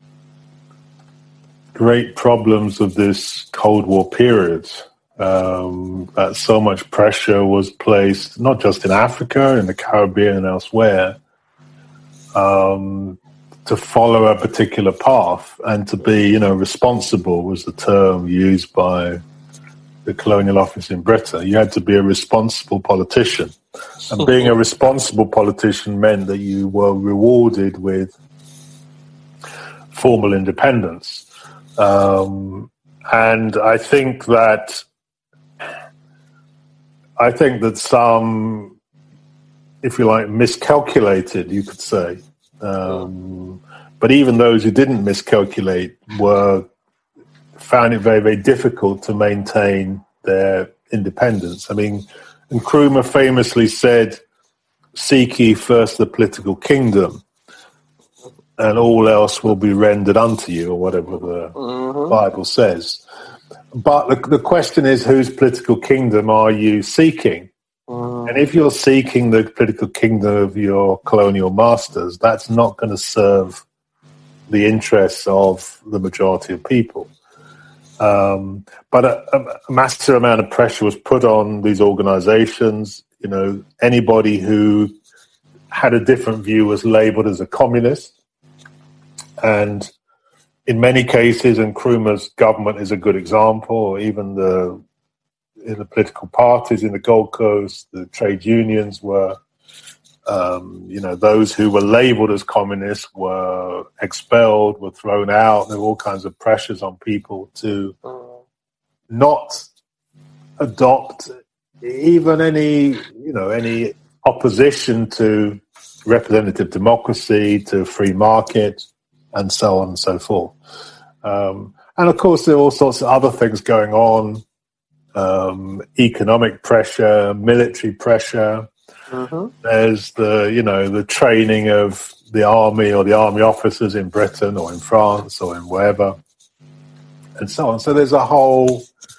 great problems of this Cold War period. Um, that so much pressure was placed, not just in Africa, in the Caribbean and elsewhere, um, to follow a particular path and to be, you know, responsible was the term used by the Colonial Office in Britain. You had to be a responsible politician. And being a responsible politician meant that you were rewarded with formal independence. Um, and I think that I think that some, if you like, miscalculated, you could say. Um, but even those who didn't miscalculate were found it very, very difficult to maintain their independence. I mean, Nkrumah famously said, "Seek ye first the political kingdom, and all else will be rendered unto you," or whatever the mm-hmm. Bible says. But the, the question is, whose political kingdom are you seeking? Mm. And if you're seeking the political kingdom of your colonial masters, that's not going to serve the interests of the majority of people. Um, but a, a massive amount of pressure was put on these organizations. You know, anybody who had a different view was labeled as a communist. And in many cases, Nkrumah's government is a good example, or even the in the political parties in the Gold Coast, the trade unions were, um, you know, those who were labeled as communists were expelled, were thrown out. There were all kinds of pressures on people to not adopt even any, you know, any opposition to representative democracy, to free market, and so on and so forth. Um, and of course, there are all sorts of other things going on. Um, economic pressure, military pressure. Mm-hmm. There's the, you know, the training of the army or the army officers in Britain or in France or in wherever, and so on. So there's a whole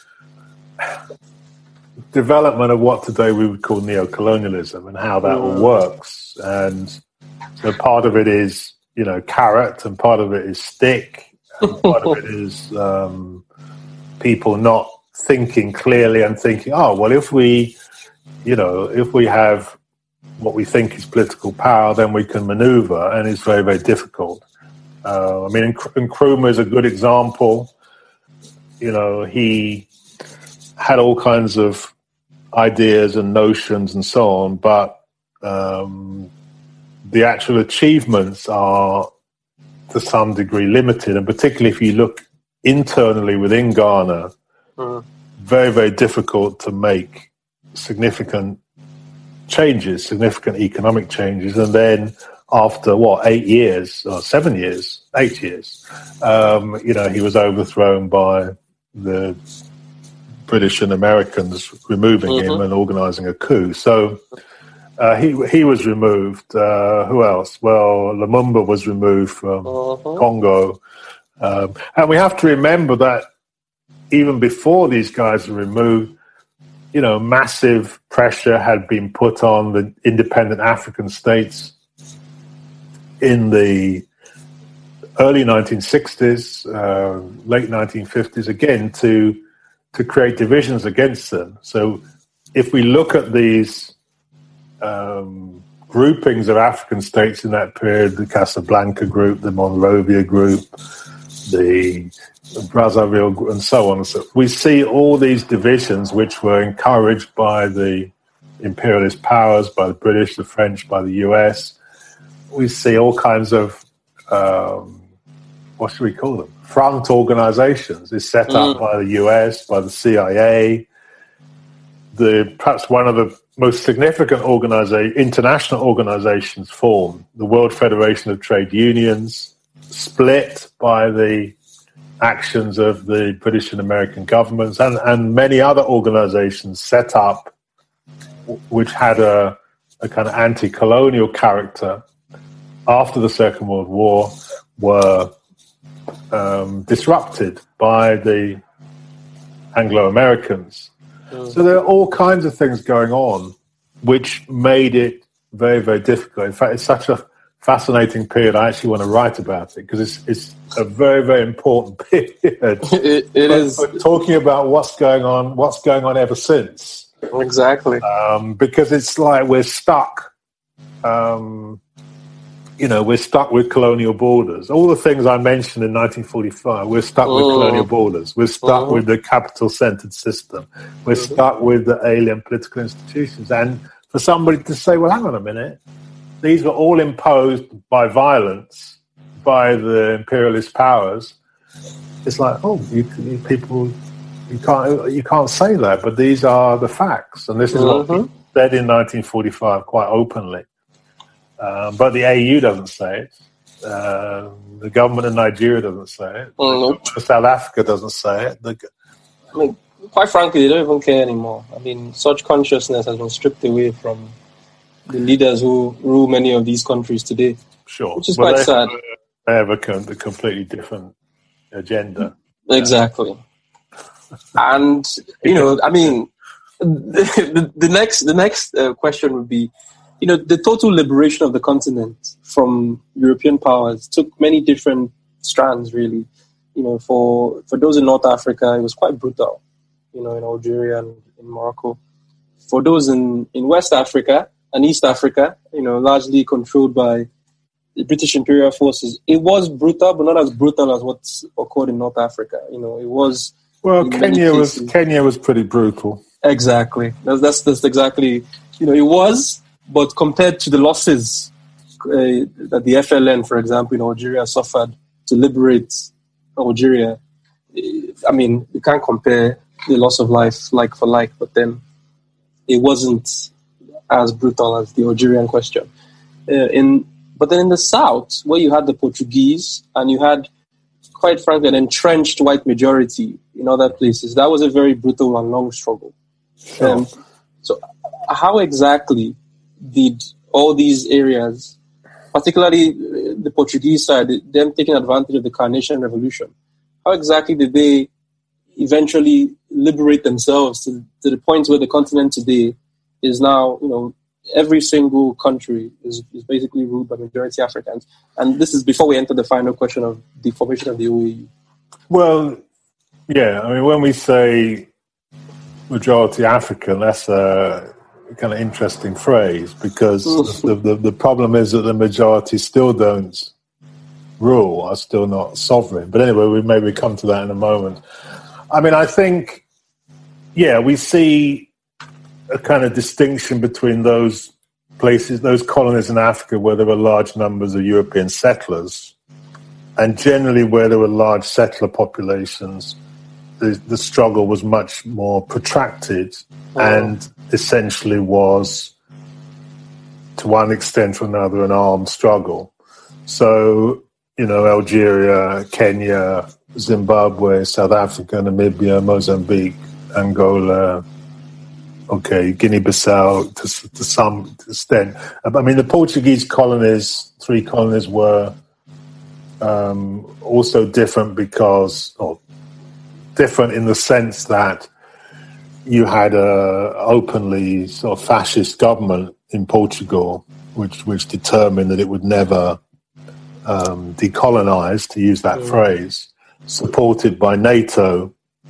development of what today we would call neocolonialism and how that mm. all works. And so part of it is, you know, carrot, and part of it is stick, and part of it is um, people not thinking clearly and thinking, oh, well, if we, you know, if we have what we think is political power, then we can maneuver, and it's very, very difficult. Uh, I mean, Nkrumah is a good example. You know, he had all kinds of ideas and notions and so on, but um, the actual achievements are to some degree limited, and particularly if you look internally within Ghana, mm. very, very difficult to make significant changes, significant economic changes. And then after, what, eight years, or seven years, eight years, um, you know, he was overthrown by the British and Americans removing mm-hmm. him and organizing a coup. So uh, he he was removed. Uh, who else? Well, Lumumba was removed from mm-hmm. Congo. Um, and we have to remember that even before these guys were removed, you know, massive pressure had been put on the independent African states in the early nineteen sixties, uh, late nineteen fifties, again, to to create divisions against them. So if we look at these um, groupings of African states in that period, the Casablanca group, the Monrovia group, the Brazzaville, and so on. So we see all these divisions which were encouraged by the imperialist powers, by the British, the French, by the U S. We see all kinds of, um, what should we call them? Front organizations is set mm. up by the U S, by the C I A. The perhaps one of the most significant organiza- international organizations formed, the World Federation of Trade Unions, split by the actions of the British and American governments, and, and many other organizations set up which had a, a kind of anti-colonial character after the Second World War, were um, disrupted by the Anglo-Americans. Mm. So there are all kinds of things going on, which made it very, very difficult. In fact, it's such a fascinating period. I actually want to write about it because it's it's a very, very important period. it, it but, is but talking about what's going on, what's going on ever since. Exactly. Um, because it's like we're stuck. Um, you know, we're stuck with colonial borders. All the things I mentioned in nineteen forty-five, we're stuck with Mm. colonial borders. We're stuck Mm. with the capital-centered system. We're Mm-hmm. stuck with the alien political institutions. And for somebody to say, well, hang on a minute, these were all imposed by violence by the imperialist powers. It's like, oh, you, you people, you can't you can't say that, but these are the facts, and this is Mm-hmm. what we said in nineteen forty-five quite openly. Um, but the A U doesn't say it. Uh, the government of Nigeria doesn't say it. Mm, nope. The government of South Africa doesn't say it. The, I mean, quite frankly, they don't even care anymore. I mean, such consciousness has been stripped away from the leaders who rule many of these countries today. Sure, which is well, quite they sad. Have, they have a, com- a completely different agenda. Exactly. And, you know, I mean, the, the next the next uh, question would be, you know, the total liberation of the continent from European powers took many different strands, really. You know, for, for those in North Africa, it was quite brutal, you know, in Algeria and in Morocco. For those in, in West Africa and East Africa, you know, largely controlled by the British Imperial forces, it was brutal, but not as brutal as what's occurred in North Africa. You know, it was... Well, Kenya was Kenya was pretty brutal. Exactly. That's, that's, that's exactly... You know, it was... But compared to the losses uh, that the F L N, for example, in Algeria suffered to liberate Algeria, I mean, you can't compare the loss of life like for like, but then it wasn't as brutal as the Algerian question. Uh, in But then in the south, where you had the Portuguese and you had, quite frankly, an entrenched white majority in other places, that was a very brutal and long struggle. Sure. Um, so how exactly did all these areas, particularly the Portuguese side, them taking advantage of the Carnation Revolution, how exactly did they eventually liberate themselves to, to the point where the continent today is now, you know, every single country is, is basically ruled by majority Africans? And this is before we enter the final question of the formation of the O A U. Well, yeah, I mean, when we say majority African, that's a kind of interesting phrase, because the, the, the problem is that the majority still don't rule, are still not sovereign. But anyway, we maybe come to that in a moment. I mean, I think, yeah, we see a kind of distinction between those places, those colonies in Africa where there were large numbers of European settlers, and generally where there were large settler populations, the, the struggle was much more protracted oh. and essentially was, to one extent or another, an armed struggle. So, you know, Algeria, Kenya, Zimbabwe, South Africa, Namibia, Mozambique, Angola, okay, Guinea-Bissau to, to some extent. I mean, the Portuguese colonies, three colonies, were um, also different because, or different in the sense that you had a openly sort of fascist government in Portugal, which which determined that it would never um, decolonize, to use that mm. phrase, supported by NATO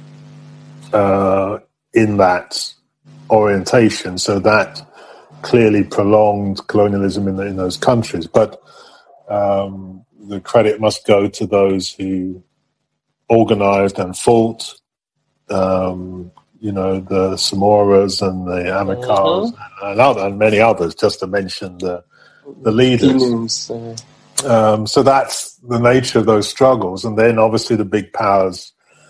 uh, in that orientation. So that clearly prolonged colonialism in, the, in those countries. But um, the credit must go to those who organized and fought, um, you know, the Samoras and the Amicals mm-hmm. and, other, and many others, just to mention the, the leaders. Uh... Um, so that's the nature of those struggles. And then obviously the big powers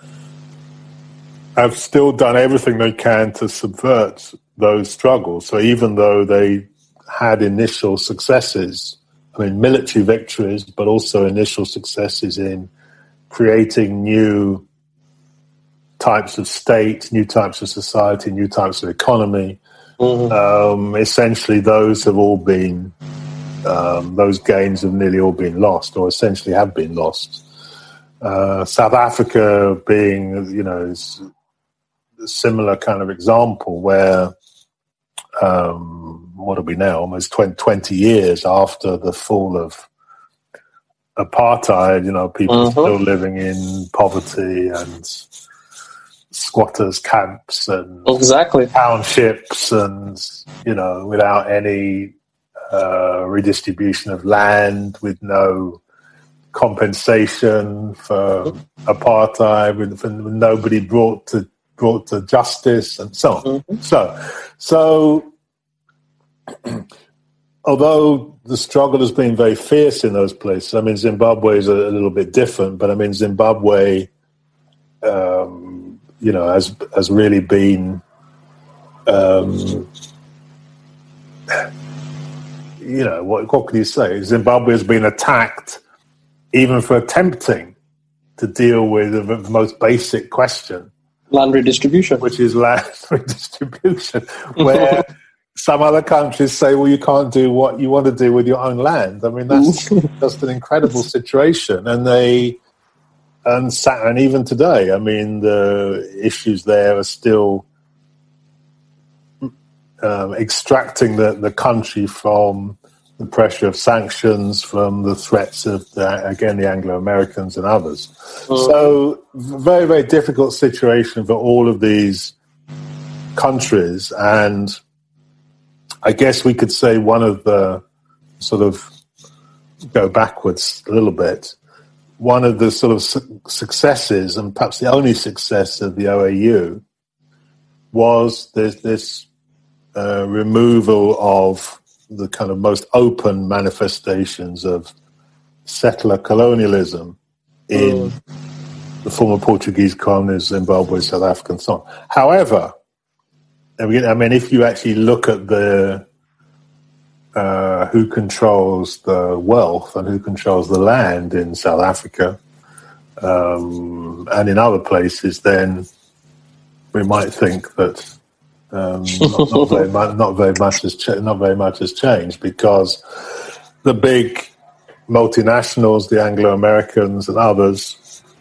have still done everything they can to subvert those struggles. So even though they had initial successes, I mean, military victories, but also initial successes in creating new types of state, new types of society, new types of economy. Mm-hmm. Um, essentially, those have all been, um, those gains have nearly all been lost, or essentially have been lost. Uh, South Africa being, you know, is similar kind of example where, um, what are we now, almost twenty years after the fall of apartheid, you know, people Mm-hmm. still living in poverty and squatters' camps and Exactly. townships and, you know, without any uh, redistribution of land, with no compensation for apartheid, with, with nobody brought to brought to justice, and so on. Mm-hmm. So, so although the struggle has been very fierce in those places, I mean, Zimbabwe is a, a little bit different, but I mean, Zimbabwe, um, you know, has has really been, um, you know, what what can you say? Zimbabwe has been attacked even for attempting to deal with the, the most basic question. Land redistribution. Which is land redistribution, where some other countries say, well, you can't do what you want to do with your own land. I mean, that's just an incredible situation. And they, and, and even today, I mean, the issues there are still um, extracting the, the country from the pressure of sanctions, from the threats of, the, again, the Anglo-Americans and others. Mm. So very, very difficult situation for all of these countries. And I guess we could say one of the sort of, go backwards a little bit, one of the sort of su- successes, and perhaps the only success of the O A U, was this, this uh, removal of the kind of most open manifestations of settler colonialism in mm. the former Portuguese colonies, Zimbabwe, South Africa, and so on. However, I mean, if you actually look at the uh, who controls the wealth and who controls the land in South Africa um, and in other places, then we might think that Um, not, not, very much, not very much has ch- not very much has changed, because the big multinationals, the Anglo-Americans and others,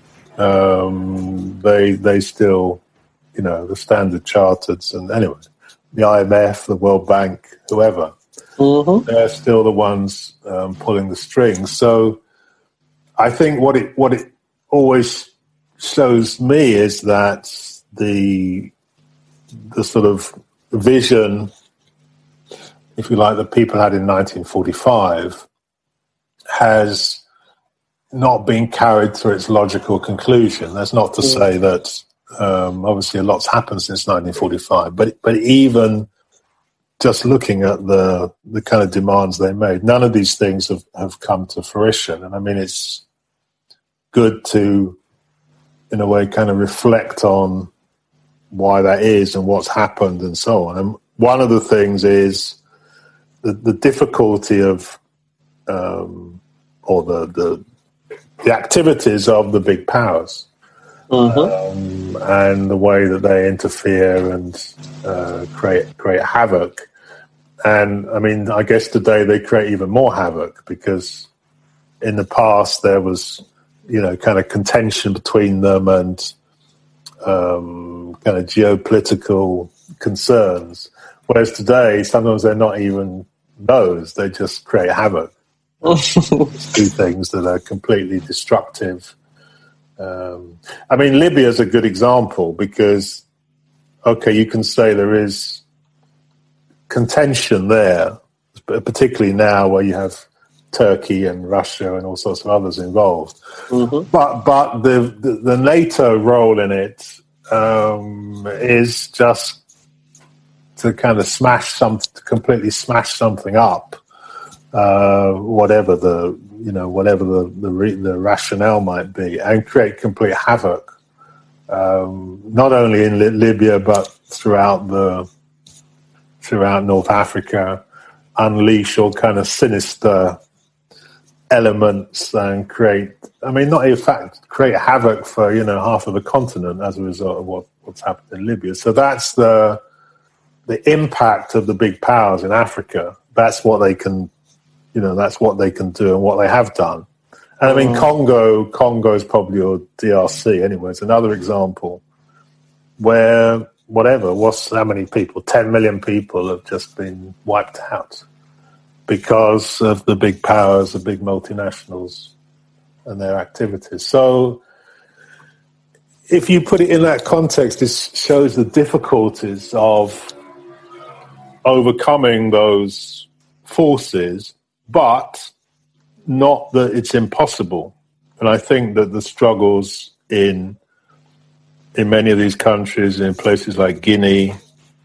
um, they they still, you know, the Standard Chartered and anyway, the I M F, the World Bank, whoever, mm-hmm. they're still the ones um, pulling the strings. So I think what it what it always shows me is that the the sort of vision, if you like, that people had in nineteen forty-five has not been carried to its logical conclusion. That's not to mm. say that um, obviously a lot's happened since nineteen forty-five, but but even just looking at the the kind of demands they made, none of these things have, have come to fruition. And I mean, it's good to, in a way, kind of reflect on why that is and what's happened and so on. And one of the things is the, the difficulty of, um, or the, the the activities of the big powers, mm-hmm. um, and the way that they interfere and uh, create create havoc. And I mean, I guess today they create even more havoc, because in the past there was, you know, kind of contention between them and um, kind of geopolitical concerns. Whereas today, sometimes they're not even those; they just create havoc. Do things that are completely destructive. Um, I mean, Libya is a good example because, okay, you can say there is contention there, particularly now where you have Turkey and Russia and all sorts of others involved. Mm-hmm. But but the, the the NATO role in it um, is just to kind of smash some, to completely smash something up. Uh, whatever the you know whatever the the, re, the rationale might be, and create complete havoc, um, not only in Li- Libya but throughout the throughout North Africa, unleash all kind of sinister elements and create. I mean, not in fact create havoc for you know half of the continent as a result of what, what's happened in Libya. So that's the the impact of the big powers in Africa. That's what they can. You know, that's what they can do and what they have done. And I mean, mm. Congo, Congo is probably, or D R C anyway, it's another example where whatever, what's how many people, ten million people have just been wiped out because of the big powers, the big multinationals and their activities. So if you put it in that context, this shows the difficulties of overcoming those forces, but not that it's impossible. And I think that the struggles in in many of these countries, in places like Guinea,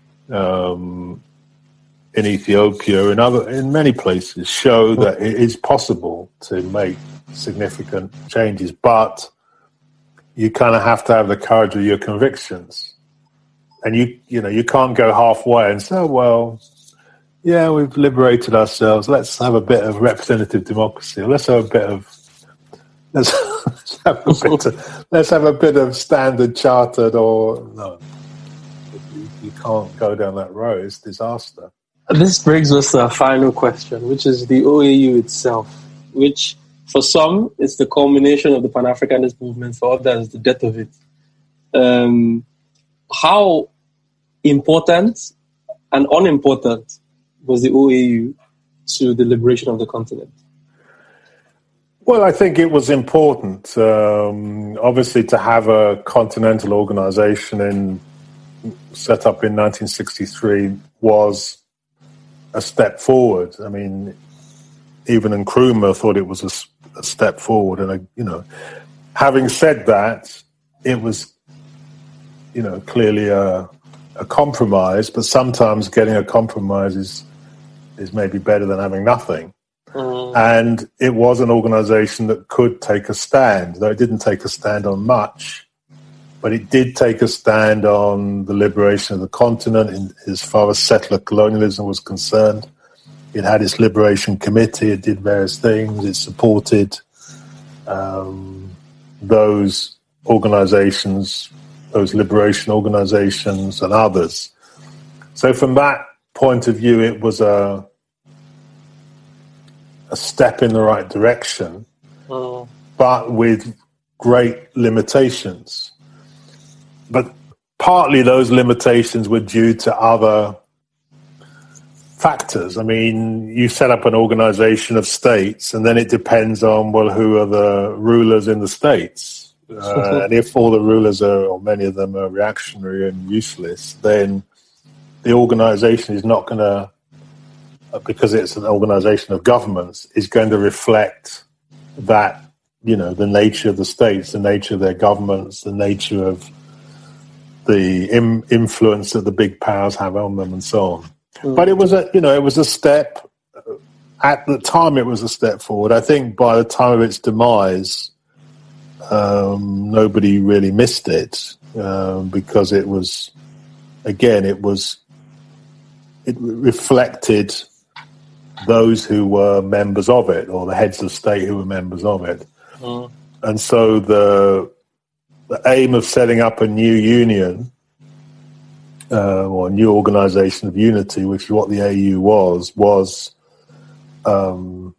um, in Ethiopia, in other, in many places, show that it is possible to make significant changes, but you kind of have to have the courage of your convictions, and you you know you can't go halfway and say, oh, well, yeah, we've liberated ourselves. Let's have a bit of representative democracy. Let's have a bit of let's, let's have a bit of let's have a bit of standard chartered, or no, you, you can't go down that road. It's disaster. This brings us to our final question, which is the O A U itself, which for some is the culmination of the Pan-Africanist movement, for others the death of it. Um, how important and unimportant was the O A U to the liberation of the continent? Well, I think it was important, um, obviously, to have a continental organization in, set up in nineteen sixty-three was a step forward. I mean, even Nkrumah thought it was a, a step forward. And, I, you know, having said that, it was, you know, clearly a, a compromise, but sometimes getting a compromise is, is maybe better than having nothing. Mm. And it was an organization that could take a stand, though it didn't take a stand on much, but it did take a stand on the liberation of the continent in, as far as settler colonialism was concerned. It had its liberation committee, it did various things, it supported um, those organizations, those liberation organizations and others. So from that point of view, it was a a step in the right direction, mm. but with great limitations. But partly those limitations were due to other factors. I mean, you set up an organization of states, and then it depends on, well, who are the rulers in the states? Uh, and if all the rulers are, or many of them are reactionary and useless, then the organization is not going to, because it's an organization of governments, is going to reflect that, you know, the nature of the states, the nature of their governments, the nature of the im- influence that the big powers have on them, and so on. Mm. But it was a, you know, it was a step. At the time, it was a step forward. I think by the time of its demise, um, nobody really missed it um, because it was, again, it was, it reflected those who were members of it, or the heads of state who were members of it. Mm. And so the the aim of setting up a new union, uh, or a new organization of unity, which is what the A U was, was um,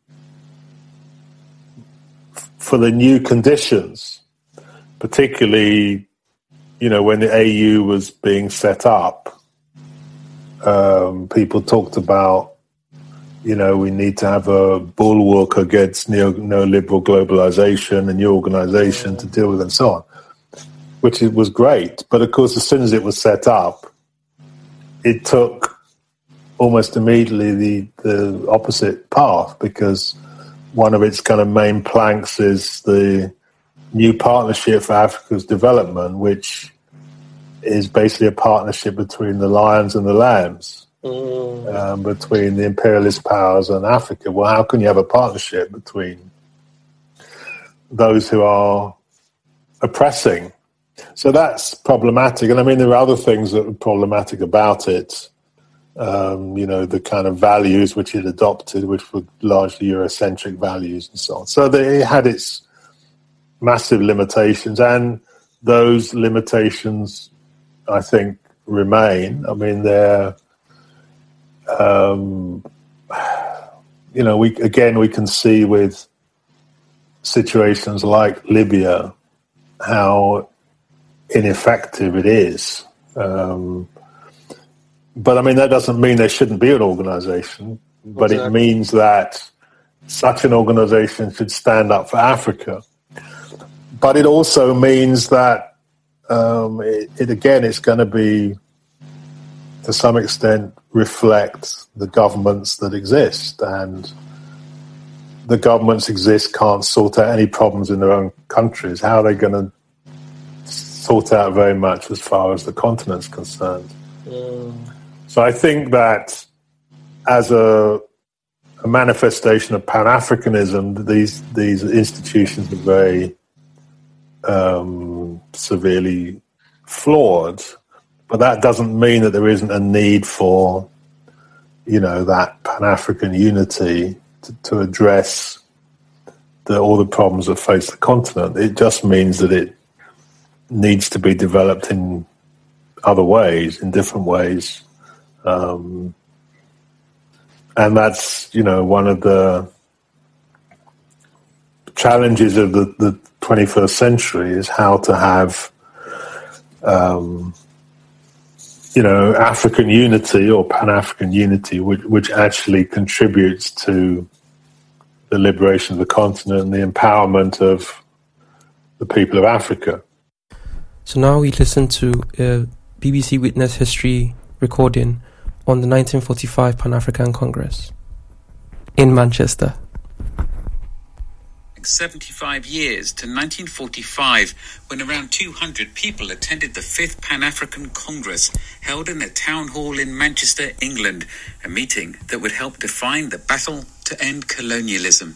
f- for the new conditions, particularly, you know, when the A U was being set up, um, people talked about, you know, we need to have a bulwark against neo, neoliberal globalization, a new organization to deal with, and so on, which it was great. But of course, as soon as it was set up, it took almost immediately the, the opposite path, because one of its kind of main planks is the New Partnership for Africa's Development, which is basically a partnership between the lions and the lambs. Mm. Um, between the imperialist powers and Africa. Well, how can you have a partnership between those who are oppressing? So that's problematic. And I mean, there are other things that are problematic about it. Um, you know, the kind of values which it adopted, which were largely Eurocentric values and so on. So they, it had its massive limitations, and those limitations, I think, remain. I mean, they're Um, you know, we again we can see with situations like Libya how ineffective it is Um, but I mean, that doesn't mean there shouldn't be an organization, but exactly. It means that such an organization should stand up for Africa. But it also means that um, it, it, again, it's going to be, to some extent, reflect the governments that exist. And the governments exist can't sort out any problems in their own countries. How are they going to sort out very much as far as the continent's concerned? Mm. So I think that as a, a manifestation of Pan-Africanism, these these institutions are very um, severely flawed. But that doesn't mean that there isn't a need for, you know, that Pan-African unity to, to address the, all the problems that face the continent. It just means that it needs to be developed in other ways, in different ways. Um, and that's, you know, one of the challenges of the, the twenty-first century is how to have, um, you know, African unity or Pan-African unity, which, which actually contributes to the liberation of the continent and the empowerment of the people of Africa. So now we listen to a B B C Witness History recording on the nineteen forty-five Pan-African Congress in Manchester. seventy-five years to nineteen forty-five, when around two hundred people attended the fifth Pan-African Congress held in a town hall in Manchester, England, a meeting that would help define the battle to end colonialism.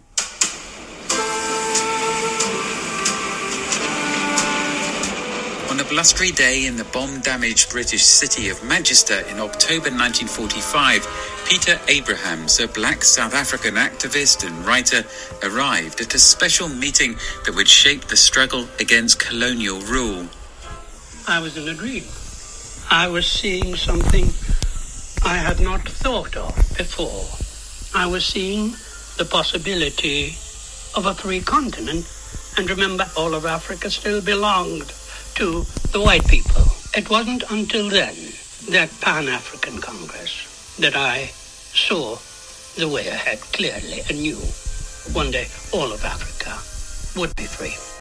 On a blustery day in the bomb-damaged British city of Manchester in October nineteen forty-five, Peter Abrahams, a black South African activist and writer, arrived at a special meeting that would shape the struggle against colonial rule. I was in a dream. I was seeing something I had not thought of before. I was seeing the possibility of a free continent, and remember, all of Africa still belonged to the white people. It wasn't until then, that Pan-African Congress, that I saw the way ahead clearly and knew one day all of Africa would be free.